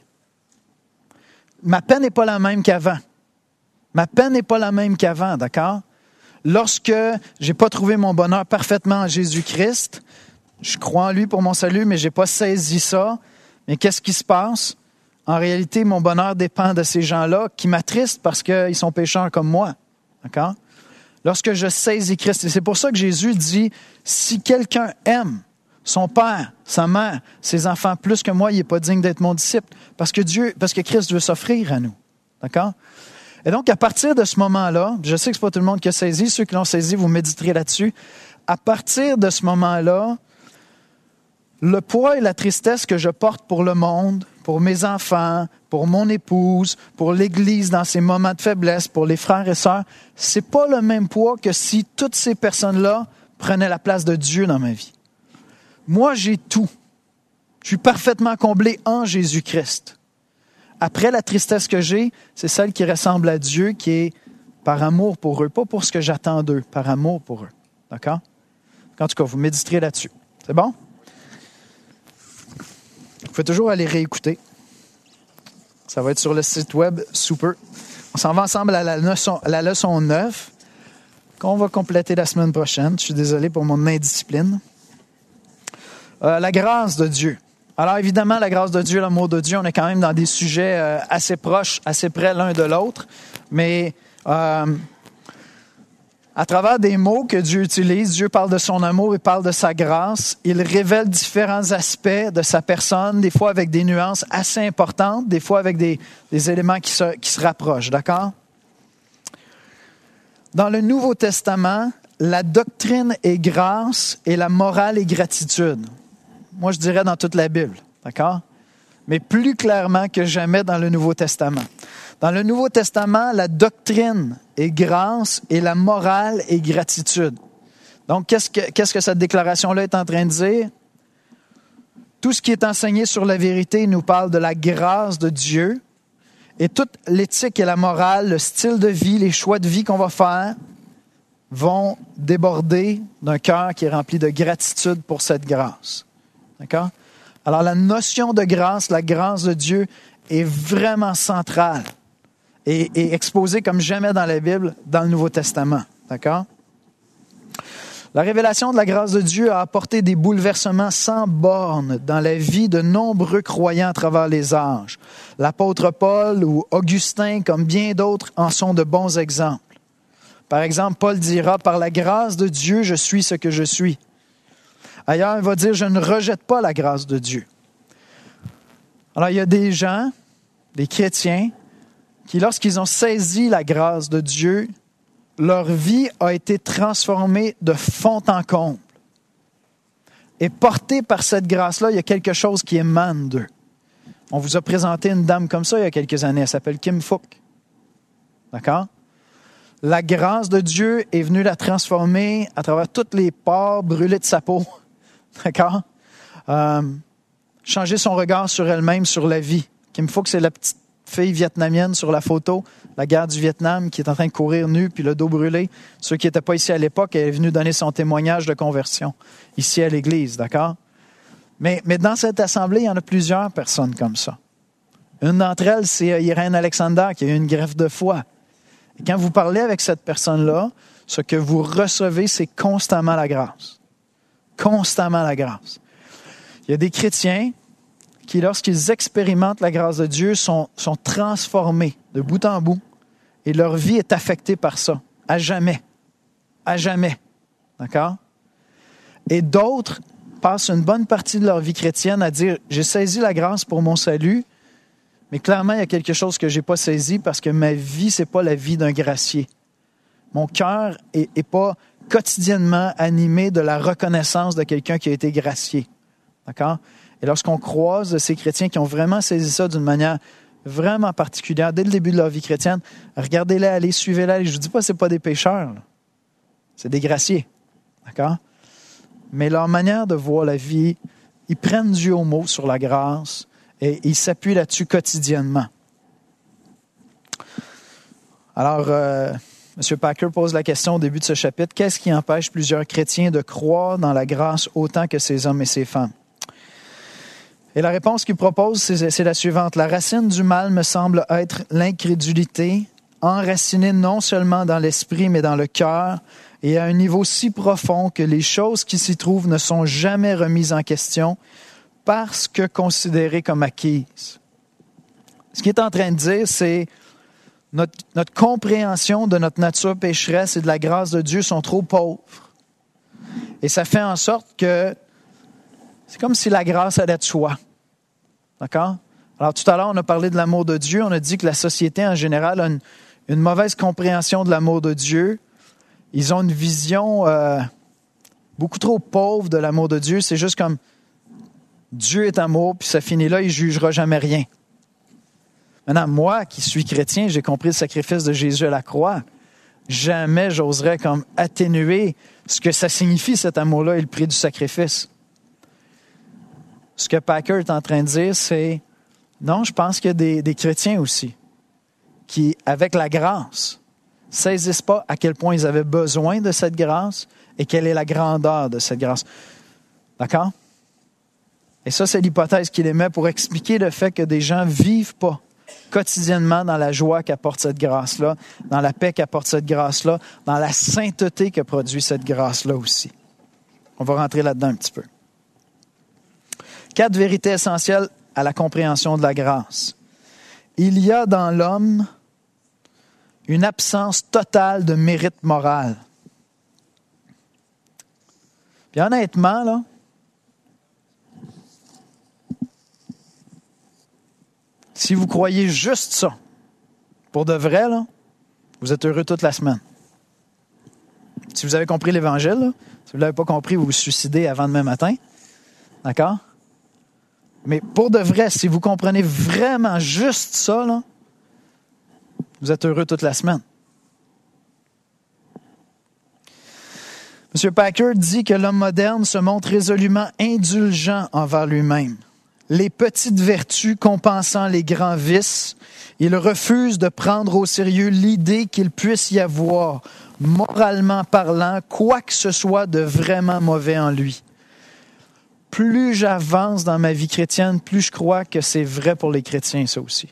Speaker 1: Ma peine n'est pas la même qu'avant. Ma peine n'est pas la même qu'avant, d'accord? Lorsque je n'ai pas trouvé mon bonheur parfaitement en Jésus-Christ, je crois en lui pour mon salut, mais je n'ai pas saisi ça. Mais qu'est-ce qui se passe? En réalité, mon bonheur dépend de ces gens-là qui m'attristent parce qu'ils sont pécheurs comme moi. D'accord? Lorsque je saisis Christ, et c'est pour ça que Jésus dit, si quelqu'un aime son père, sa mère, ses enfants plus que moi, il n'est pas digne d'être mon disciple. Parce que Dieu, parce que Christ veut s'offrir à nous. D'accord? Et donc, à partir de ce moment-là, je sais que ce n'est pas tout le monde qui a saisi, ceux qui l'ont saisi, vous méditerez là-dessus. À partir de ce moment-là, le poids et la tristesse que je porte pour le monde, pour mes enfants, pour mon épouse, pour l'Église dans ses moments de faiblesse, pour les frères et sœurs, c'est pas le même poids que si toutes ces personnes-là prenaient la place de Dieu dans ma vie. Moi, j'ai tout. Je suis parfaitement comblé en Jésus-Christ. Après, la tristesse que j'ai, c'est celle qui ressemble à Dieu, qui est par amour pour eux, pas pour ce que j'attends d'eux, par amour pour eux. D'accord? En tout cas, vous méditerez là-dessus. C'est bon? Vous pouvez toujours aller réécouter. Ça va être sur le site web Super. On s'en va ensemble à la leçon, la leçon neuf, qu'on va compléter la semaine prochaine. Je suis désolé pour mon indiscipline. Euh, la grâce de Dieu. Alors évidemment, la grâce de Dieu, l'amour de Dieu, on est quand même dans des sujets euh, assez proches, assez près l'un de l'autre. Mais euh, à travers des mots que Dieu utilise, Dieu parle de son amour, il parle de sa grâce. Il révèle différents aspects de sa personne, des fois avec des nuances assez importantes, des fois avec des, des éléments qui se, qui se rapprochent. D'accord? Dans le Nouveau Testament, la doctrine est grâce et la morale est gratitude. Moi, je dirais dans toute la Bible. D'accord? Mais plus clairement que jamais dans le Nouveau Testament. Dans le Nouveau Testament, la doctrine est grâce et la morale est gratitude. Donc, qu'est-ce que, qu'est-ce que cette déclaration-là est en train de dire? Tout ce qui est enseigné sur la vérité nous parle de la grâce de Dieu et toute l'éthique et la morale, le style de vie, les choix de vie qu'on va faire vont déborder d'un cœur qui est rempli de gratitude pour cette grâce. D'accord? Alors, la notion de grâce, la grâce de Dieu est vraiment centrale et, et exposée comme jamais dans la Bible, dans le Nouveau Testament. D'accord? La révélation de la grâce de Dieu a apporté des bouleversements sans bornes dans la vie de nombreux croyants à travers les âges. L'apôtre Paul ou Augustin, comme bien d'autres, en sont de bons exemples. Par exemple, Paul dira « Par la grâce de Dieu, je suis ce que je suis ». Ailleurs, il va dire « Je ne rejette pas la grâce de Dieu ». Alors, il y a des gens, des chrétiens, qui, lorsqu'ils ont saisi la grâce de Dieu, leur vie a été transformée de fond en comble. Et portée par cette grâce-là, il y a quelque chose qui émane d'eux. On vous a présenté une dame comme ça il y a quelques années. Elle s'appelle Kim Phuc. D'accord? La grâce de Dieu est venue la transformer à travers toutes les pores brûlées de sa peau. D'accord? Euh, changer son regard sur elle-même, sur la vie. Kim Phuc, c'est la petite fille vietnamienne sur la photo, la guerre du Vietnam, qui est en train de courir nue, puis le dos brûlé. Ceux qui n'étaient pas ici à l'époque, elle est venue donner son témoignage de conversion, ici à l'Église, d'accord? Mais, mais dans cette assemblée, il y en a plusieurs personnes comme ça. Une d'entre elles, c'est Irène Alexander, qui a eu une greffe de foie. Et quand vous parlez avec cette personne-là, ce que vous recevez, c'est constamment la grâce. Constamment la grâce. Il y a des chrétiens qui, lorsqu'ils expérimentent la grâce de Dieu, sont, sont transformés de bout en bout et leur vie est affectée par ça, à jamais. À jamais. D'accord? Et d'autres passent une bonne partie de leur vie chrétienne à dire « J'ai saisi la grâce pour mon salut, mais clairement, il y a quelque chose que je n'ai pas saisi parce que ma vie, ce n'est pas la vie d'un gracier. Mon cœur n'est est pas quotidiennement animé de la reconnaissance de quelqu'un qui a été gracié. » D'accord? Et lorsqu'on croise ces chrétiens qui ont vraiment saisi ça d'une manière vraiment particulière, dès le début de leur vie chrétienne, regardez-les aller, suivez-les. Je ne vous dis pas que ce n'est pas des pécheurs. Là. C'est des graciés. D'accord? Mais leur manière de voir la vie, ils prennent Dieu au mot sur la grâce et ils s'appuient là-dessus quotidiennement. Alors, euh, M. Packer pose la question au début de ce chapitre, qu'est-ce qui empêche plusieurs chrétiens de croire dans la grâce autant que ces hommes et ces femmes? Et la réponse qu'il propose, c'est, c'est la suivante. La racine du mal me semble être l'incrédulité, enracinée non seulement dans l'esprit, mais dans le cœur, et à un niveau si profond que les choses qui s'y trouvent ne sont jamais remises en question parce que considérées comme acquises. Ce qu'il est en train de dire, c'est notre, notre compréhension de notre nature pécheresse et de la grâce de Dieu sont trop pauvres. Et ça fait en sorte que c'est comme si la grâce allait de soi. D'accord? Alors, tout à l'heure, on a parlé de l'amour de Dieu. On a dit que la société, en général, a une, une mauvaise compréhension de l'amour de Dieu. Ils ont une vision euh, beaucoup trop pauvre de l'amour de Dieu. C'est juste comme Dieu est amour, puis ça finit là, il ne jugera jamais rien. Maintenant, moi qui suis chrétien, j'ai compris le sacrifice de Jésus à la croix. Jamais j'oserais comme atténuer ce que ça signifie, cet amour-là, et le prix du sacrifice. Ce que Packer est en train de dire, c'est non, je pense qu'il y a des, des chrétiens aussi qui, avec la grâce, ne saisissent pas à quel point ils avaient besoin de cette grâce et quelle est la grandeur de cette grâce. D'accord? Et ça, c'est l'hypothèse qu'il émet pour expliquer le fait que des gens ne vivent pas quotidiennement dans la joie qu'apporte cette grâce-là, dans la paix qu'apporte cette grâce-là, dans la sainteté que produit cette grâce-là aussi. On va rentrer là-dedans un petit peu. Quatre vérités essentielles à la compréhension de la grâce. Il y a dans l'homme une absence totale de mérite moral. Puis honnêtement, là, si vous croyez juste ça, pour de vrai, là, vous êtes heureux toute la semaine. Si vous avez compris l'Évangile, là, si vous ne l'avez pas compris, vous vous suicidez avant demain matin. D'accord? Mais pour de vrai, si vous comprenez vraiment juste ça, là, vous êtes heureux toute la semaine. M. Packer dit que l'homme moderne se montre résolument indulgent envers lui-même. Les petites vertus compensant les grands vices, il refuse de prendre au sérieux l'idée qu'il puisse y avoir, moralement parlant, quoi que ce soit de vraiment mauvais en lui. Plus j'avance dans ma vie chrétienne, plus je crois que c'est vrai pour les chrétiens, ça aussi.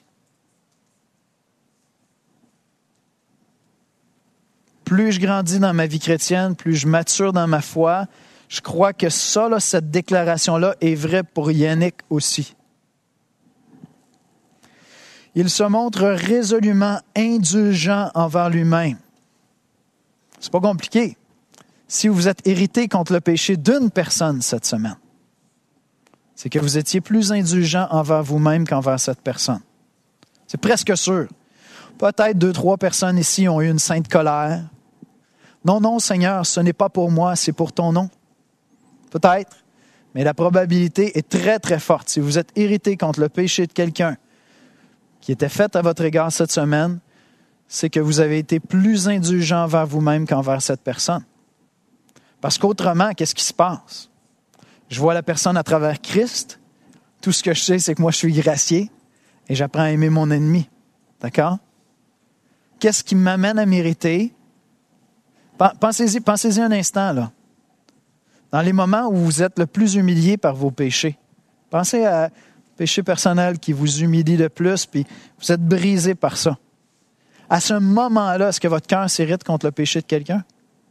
Speaker 1: Plus je grandis dans ma vie chrétienne, plus je mature dans ma foi, je crois que ça, là, cette déclaration-là est vraie pour Yannick aussi. Il se montre résolument indulgent envers lui-même. C'est pas compliqué. Si vous êtes irrité contre le péché d'une personne cette semaine, c'est que vous étiez plus indulgent envers vous-même qu'envers cette personne. C'est presque sûr. Peut-être deux, trois personnes ici ont eu une sainte colère. Non, non, Seigneur, ce n'est pas pour moi, c'est pour ton nom. Peut-être, mais la probabilité est très, très forte. Si vous êtes irrité contre le péché de quelqu'un qui était fait à votre égard cette semaine, c'est que vous avez été plus indulgent envers vous-même qu'envers cette personne. Parce qu'autrement, qu'est-ce qui se passe? Je vois la personne à travers Christ. Tout ce que je sais, c'est que moi, je suis gracié et j'apprends à aimer mon ennemi. D'accord? Qu'est-ce qui m'amène à m'irriter? Pensez-y, pensez-y un instant, là. Dans les moments où vous êtes le plus humilié par vos péchés, pensez à péché personnel qui vous humilie le plus, puis vous êtes brisé par ça. À ce moment-là, est-ce que votre cœur s'irrite contre le péché de quelqu'un?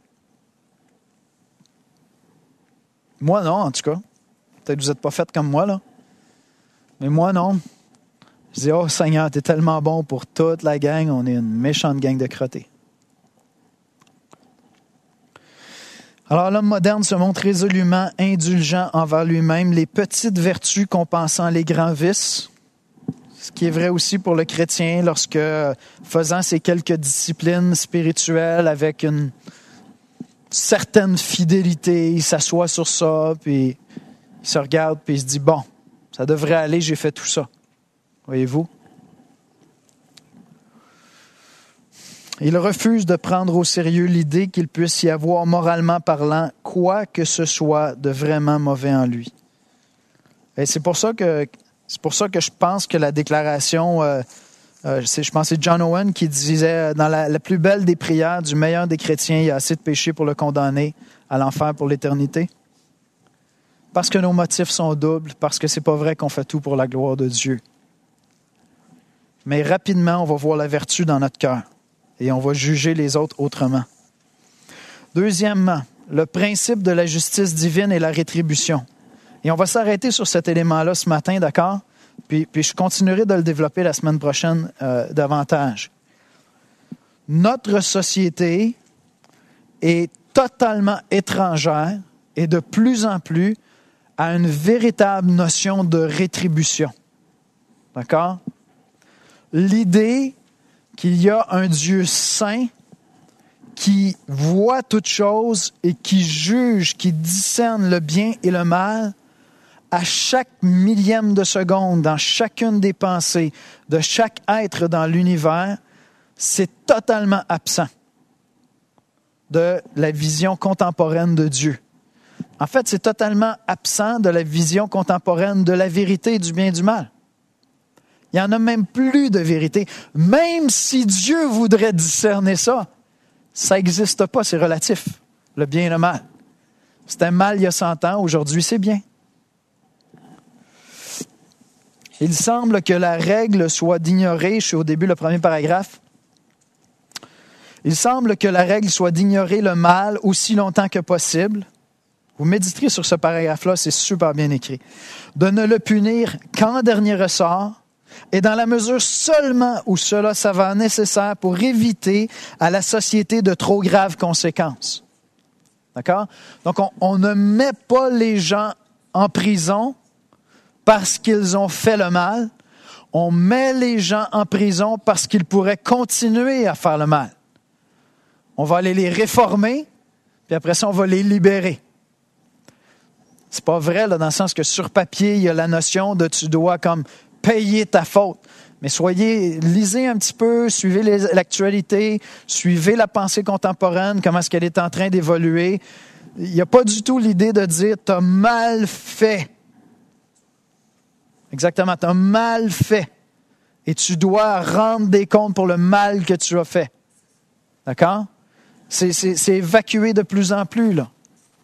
Speaker 1: Moi, non, en tout cas. Peut-être que vous n'êtes pas fait comme moi, là. Mais moi, non. Je dis, oh Seigneur, t'es tellement bon pour toute la gang, on est une méchante gang de crottés. Alors, l'homme moderne se montre résolument indulgent envers lui-même, les petites vertus compensant les grands vices, ce qui est vrai aussi pour le chrétien lorsque, faisant ces quelques disciplines spirituelles avec une certaine fidélité, il s'assoit sur ça, puis il se regarde, puis il se dit, bon, ça devrait aller, j'ai fait tout ça. Voyez-vous? Il refuse de prendre au sérieux l'idée qu'il puisse y avoir, moralement parlant, quoi que ce soit de vraiment mauvais en lui. Et c'est pour ça que c'est pour ça que je pense que la déclaration, euh, euh, c'est, je pense que c'est John Owen qui disait dans la, la plus belle des prières du meilleur des chrétiens, il y a assez de péché pour le condamner à l'enfer pour l'éternité. Parce que nos motifs sont doubles, parce que c'est pas vrai qu'on fait tout pour la gloire de Dieu. Mais rapidement, on va voir la vertu dans notre cœur. Et on va juger les autres autrement. Deuxièmement, le principe de la justice divine et la rétribution. Et on va s'arrêter sur cet élément-là ce matin, d'accord? Puis, puis je continuerai de le développer la semaine prochaine euh, davantage. Notre société est totalement étrangère et de plus en plus à une véritable notion de rétribution. D'accord? L'idée qu'il y a un Dieu saint qui voit toutes choses et qui juge, qui discerne le bien et le mal à chaque millième de seconde, dans chacune des pensées de chaque être dans l'univers, c'est totalement absent de la vision contemporaine de Dieu. En fait, c'est totalement absent de la vision contemporaine de la vérité, du bien et du mal. Il n'y en a même plus de vérité. Même si Dieu voudrait discerner ça, ça n'existe pas, c'est relatif, le bien et le mal. C'était mal il y a cent ans, aujourd'hui c'est bien. Il semble que la règle soit d'ignorer, je suis au début, le premier paragraphe, il semble que la règle soit d'ignorer le mal aussi longtemps que possible. Vous méditerez sur ce paragraphe-là, c'est super bien écrit. De ne le punir qu'en dernier ressort, et dans la mesure seulement où cela s'avère nécessaire pour éviter à la société de trop graves conséquences. D'accord? Donc, on, on ne met pas les gens en prison parce qu'ils ont fait le mal. On met les gens en prison parce qu'ils pourraient continuer à faire le mal. On va aller les réformer, puis après ça, on va les libérer. C'est pas vrai, là, dans le sens que sur papier, il y a la notion de tu dois comme payer ta faute. Mais soyez, lisez un petit peu, suivez les, l'actualité, suivez la pensée contemporaine, comment est-ce qu'elle est en train d'évoluer. Il n'y a pas du tout l'idée de dire « t'as mal fait ». Exactement, t'as mal fait. Et tu dois rendre des comptes pour le mal que tu as fait. D'accord? C'est, c'est, c'est évacué de plus en plus, là.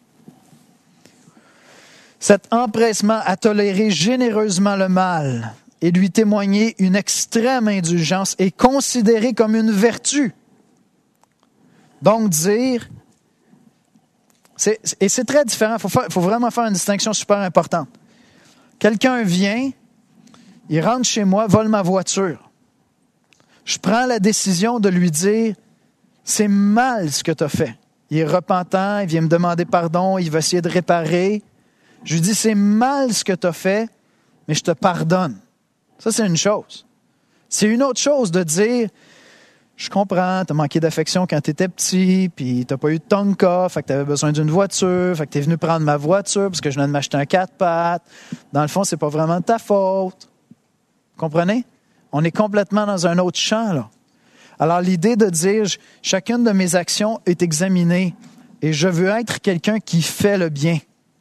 Speaker 1: Cet empressement à tolérer généreusement le mal et lui témoigner une extrême indulgence est considéré comme une vertu. Donc dire, c'est, et c'est très différent, il faut, faire, faut vraiment faire une distinction super importante. Quelqu'un vient, il rentre chez moi, vole ma voiture. Je prends la décision de lui dire, c'est mal ce que tu as fait. Il est repentant, il vient me demander pardon, il va essayer de réparer. Je lui dis, c'est mal ce que tu as fait, mais je te pardonne. Ça, c'est une chose. C'est une autre chose de dire, je comprends, tu as manqué d'affection quand tu étais petit, puis tu n'as pas eu de Tonka, fait que tu avais besoin d'une voiture, fait que tu es venu prendre ma voiture parce que je viens de m'acheter un quatre pattes. Dans le fond, c'est pas vraiment de ta faute. Vous comprenez? On est complètement dans un autre champ, là. Alors, l'idée de dire, chacune de mes actions est examinée et je veux être quelqu'un qui fait le bien.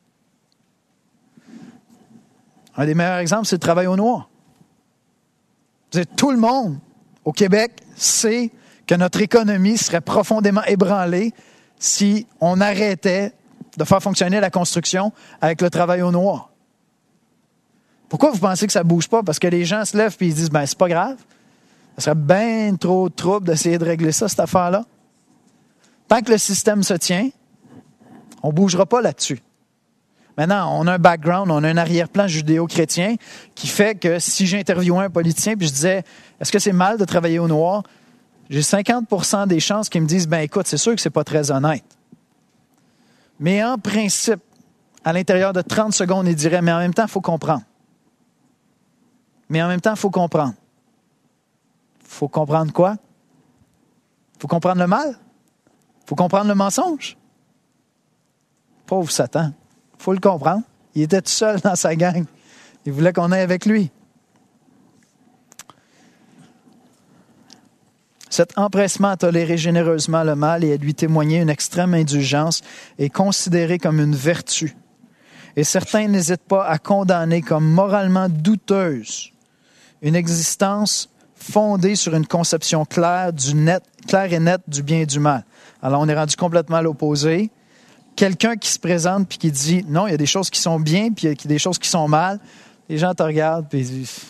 Speaker 1: Un des meilleurs exemples, c'est le travail au noir. Tout le monde au Québec sait que notre économie serait profondément ébranlée si on arrêtait de faire fonctionner la construction avec le travail au noir. Pourquoi vous pensez que ça ne bouge pas? Parce que les gens se lèvent et ils disent, ben c'est pas grave. Ça serait bien trop de trouble d'essayer de régler ça, cette affaire-là. Tant que le système se tient, on ne bougera pas là-dessus. Maintenant, on a un background, on a un arrière-plan judéo-chrétien qui fait que si j'interviewais un politicien puis je disais « Est-ce que c'est mal de travailler au noir? » J'ai cinquante pour cent des chances qu'ils me disent « Ben écoute, c'est sûr que c'est pas très honnête. » Mais en principe, à l'intérieur de trente secondes, ils diraient « Mais en même temps, il faut comprendre. » Mais en même temps, il faut comprendre. Il faut comprendre quoi? Il faut comprendre le mal? Il faut comprendre le mensonge? Pauvre Satan. Il faut le comprendre. Il était tout seul dans sa gang. Il voulait qu'on aille avec lui. Cet empressement à tolérer généreusement le mal et à lui témoigner une extrême indulgence est considéré comme une vertu. Et certains n'hésitent pas à condamner comme moralement douteuse une existence fondée sur une conception claire, du net, claire et nette du bien et du mal. Alors, on est rendu complètement à l'opposé. Quelqu'un qui se présente puis qui dit non, il y a des choses qui sont bien puis il y a des choses qui sont mal. Les gens te regardent puis ils disent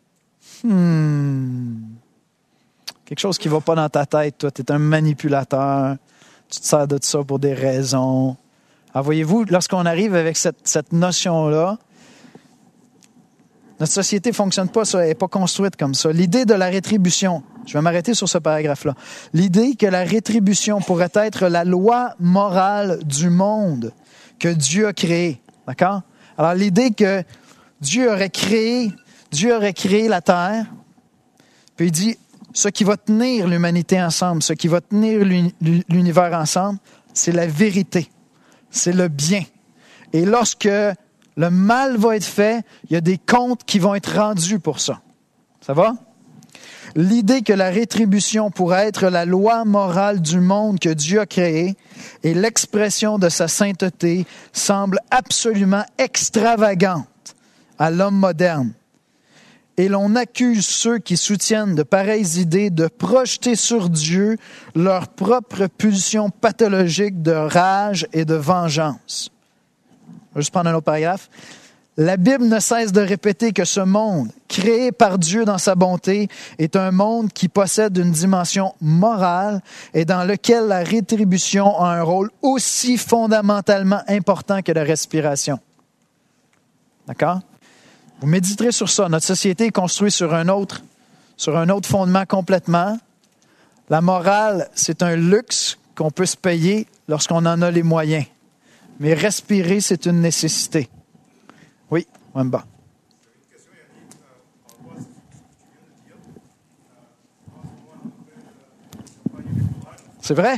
Speaker 1: hmm, quelque chose qui ne va pas dans ta tête, toi, tu es un manipulateur, tu te sers de ça pour des raisons. Alors, voyez-vous, lorsqu'on arrive avec cette, cette notion-là, notre société ne fonctionne pas, elle n'est pas construite comme ça. L'idée de la rétribution, je vais m'arrêter sur ce paragraphe-là. L'idée que la rétribution pourrait être la loi morale du monde que Dieu a créé. D'accord? Alors, l'idée que Dieu aurait créé, Dieu aurait créé la terre, puis il dit, ce qui va tenir l'humanité ensemble, ce qui va tenir l'univers ensemble, c'est la vérité, c'est le bien. Et lorsque Le mal va être fait. Il y a des comptes qui vont être rendus pour ça. Ça va? L'idée que la rétribution pourrait être la loi morale du monde que Dieu a créé et l'expression de sa sainteté semble absolument extravagante à l'homme moderne. Et l'on accuse ceux qui soutiennent de pareilles idées de projeter sur Dieu leur propre pulsion pathologique de rage et de vengeance. Je vais juste prendre un autre paragraphe. La Bible ne cesse de répéter que ce monde, créé par Dieu dans sa bonté, est un monde qui possède une dimension morale et dans lequel la rétribution a un rôle aussi fondamentalement important que la respiration. D'accord? Vous méditerez sur ça. Notre société est construite sur un autre, sur un autre fondement complètement. La morale, c'est un luxe qu'on peut se payer lorsqu'on en a les moyens. Mais respirer, c'est une nécessité. Oui, Wemba. C'est vrai?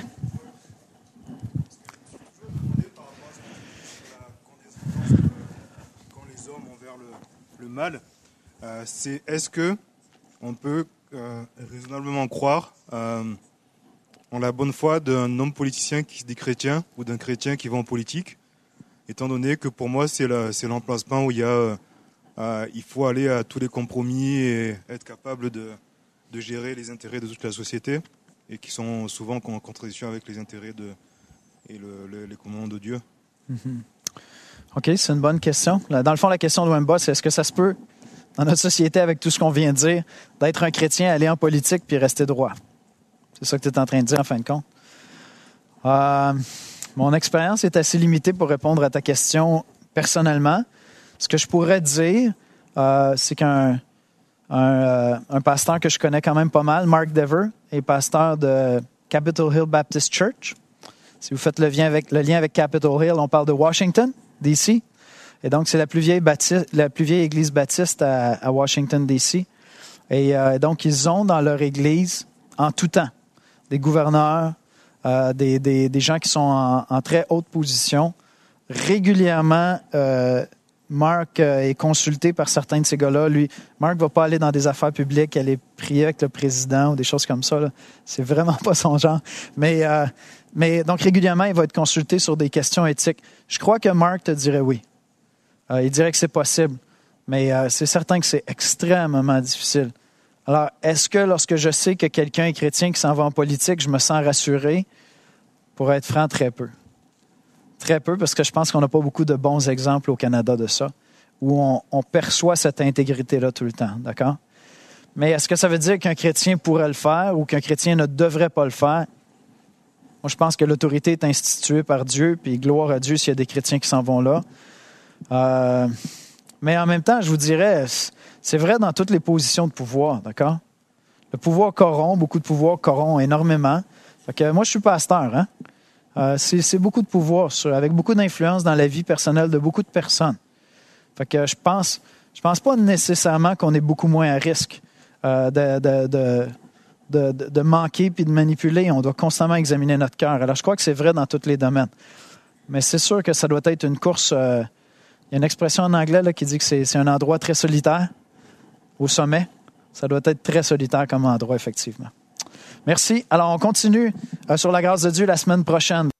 Speaker 4: Quand les hommes envers le, le mal, euh, c'est est-ce que on peut euh, raisonnablement croire euh, en la bonne foi d'un homme politicien qui se dit chrétien ou d'un chrétien qui va en politique, étant donné que pour moi c'est, la, c'est l'emplacement où il y a, euh, il faut aller à tous les compromis et être capable de, de gérer les intérêts de toute la société et qui sont souvent en contradiction avec les intérêts de, et le, le, les commandements de Dieu.
Speaker 1: Mm-hmm. OK, c'est une bonne question. Dans le fond, la question de Wemba, c'est est-ce que ça se peut, dans notre société, avec tout ce qu'on vient de dire, d'être un chrétien, aller en politique puis rester droit? C'est ça que tu es en train de dire, en fin de compte. Euh, mon expérience est assez limitée pour répondre à ta question personnellement. Ce que je pourrais dire, euh, c'est qu'un un, euh, un pasteur que je connais quand même pas mal, Mark Dever, est pasteur de Capitol Hill Baptist Church. Si vous faites le lien avec, le lien avec Capitol Hill, on parle de Washington, D C. Et donc, c'est la plus vieille, baptiste, la plus vieille église baptiste à, à Washington, D C. Et euh, donc, ils ont dans leur église, en tout temps, des gouverneurs, euh, des, des, des gens qui sont en, en très haute position. Régulièrement, euh, Mark euh, est consulté par certains de ces gars-là. Lui, Mark ne va pas aller dans des affaires publiques, aller prier avec le président ou des choses comme ça. Là. C'est vraiment pas son genre. Mais, euh, mais donc, régulièrement, il va être consulté sur des questions éthiques. Je crois que Mark te dirait oui. Euh, il dirait que c'est possible. Mais euh, c'est certain que c'est extrêmement difficile. Alors, est-ce que lorsque je sais que quelqu'un est chrétien qui s'en va en politique, je me sens rassuré? Pour être franc, très peu. Très peu, parce que je pense qu'on n'a pas beaucoup de bons exemples au Canada de ça, où on, on perçoit cette intégrité-là tout le temps, d'accord? Mais est-ce que ça veut dire qu'un chrétien pourrait le faire ou qu'un chrétien ne devrait pas le faire? Moi, je pense que l'autorité est instituée par Dieu, puis gloire à Dieu s'il y a des chrétiens qui s'en vont là. Euh, mais en même temps, je vous dirais, c'est vrai dans toutes les positions de pouvoir, d'accord? Le pouvoir corrompt, beaucoup de pouvoir corrompt énormément. Fait que moi, je suis pasteur, hein? Euh, c'est, c'est beaucoup de pouvoir, sur, avec beaucoup d'influence dans la vie personnelle de beaucoup de personnes. Fait que je pense, je pense pas nécessairement qu'on est beaucoup moins à risque euh, de, de, de, de, de manquer puis de manipuler. On doit constamment examiner notre cœur. Alors, je crois que c'est vrai dans tous les domaines. Mais c'est sûr que ça doit être une course. Euh, il y a une expression en anglais là, qui dit que c'est, c'est un endroit très solitaire au sommet. Ça doit être très solitaire comme endroit, effectivement. Merci. Alors, on continue euh, sur la grâce de Dieu la semaine prochaine.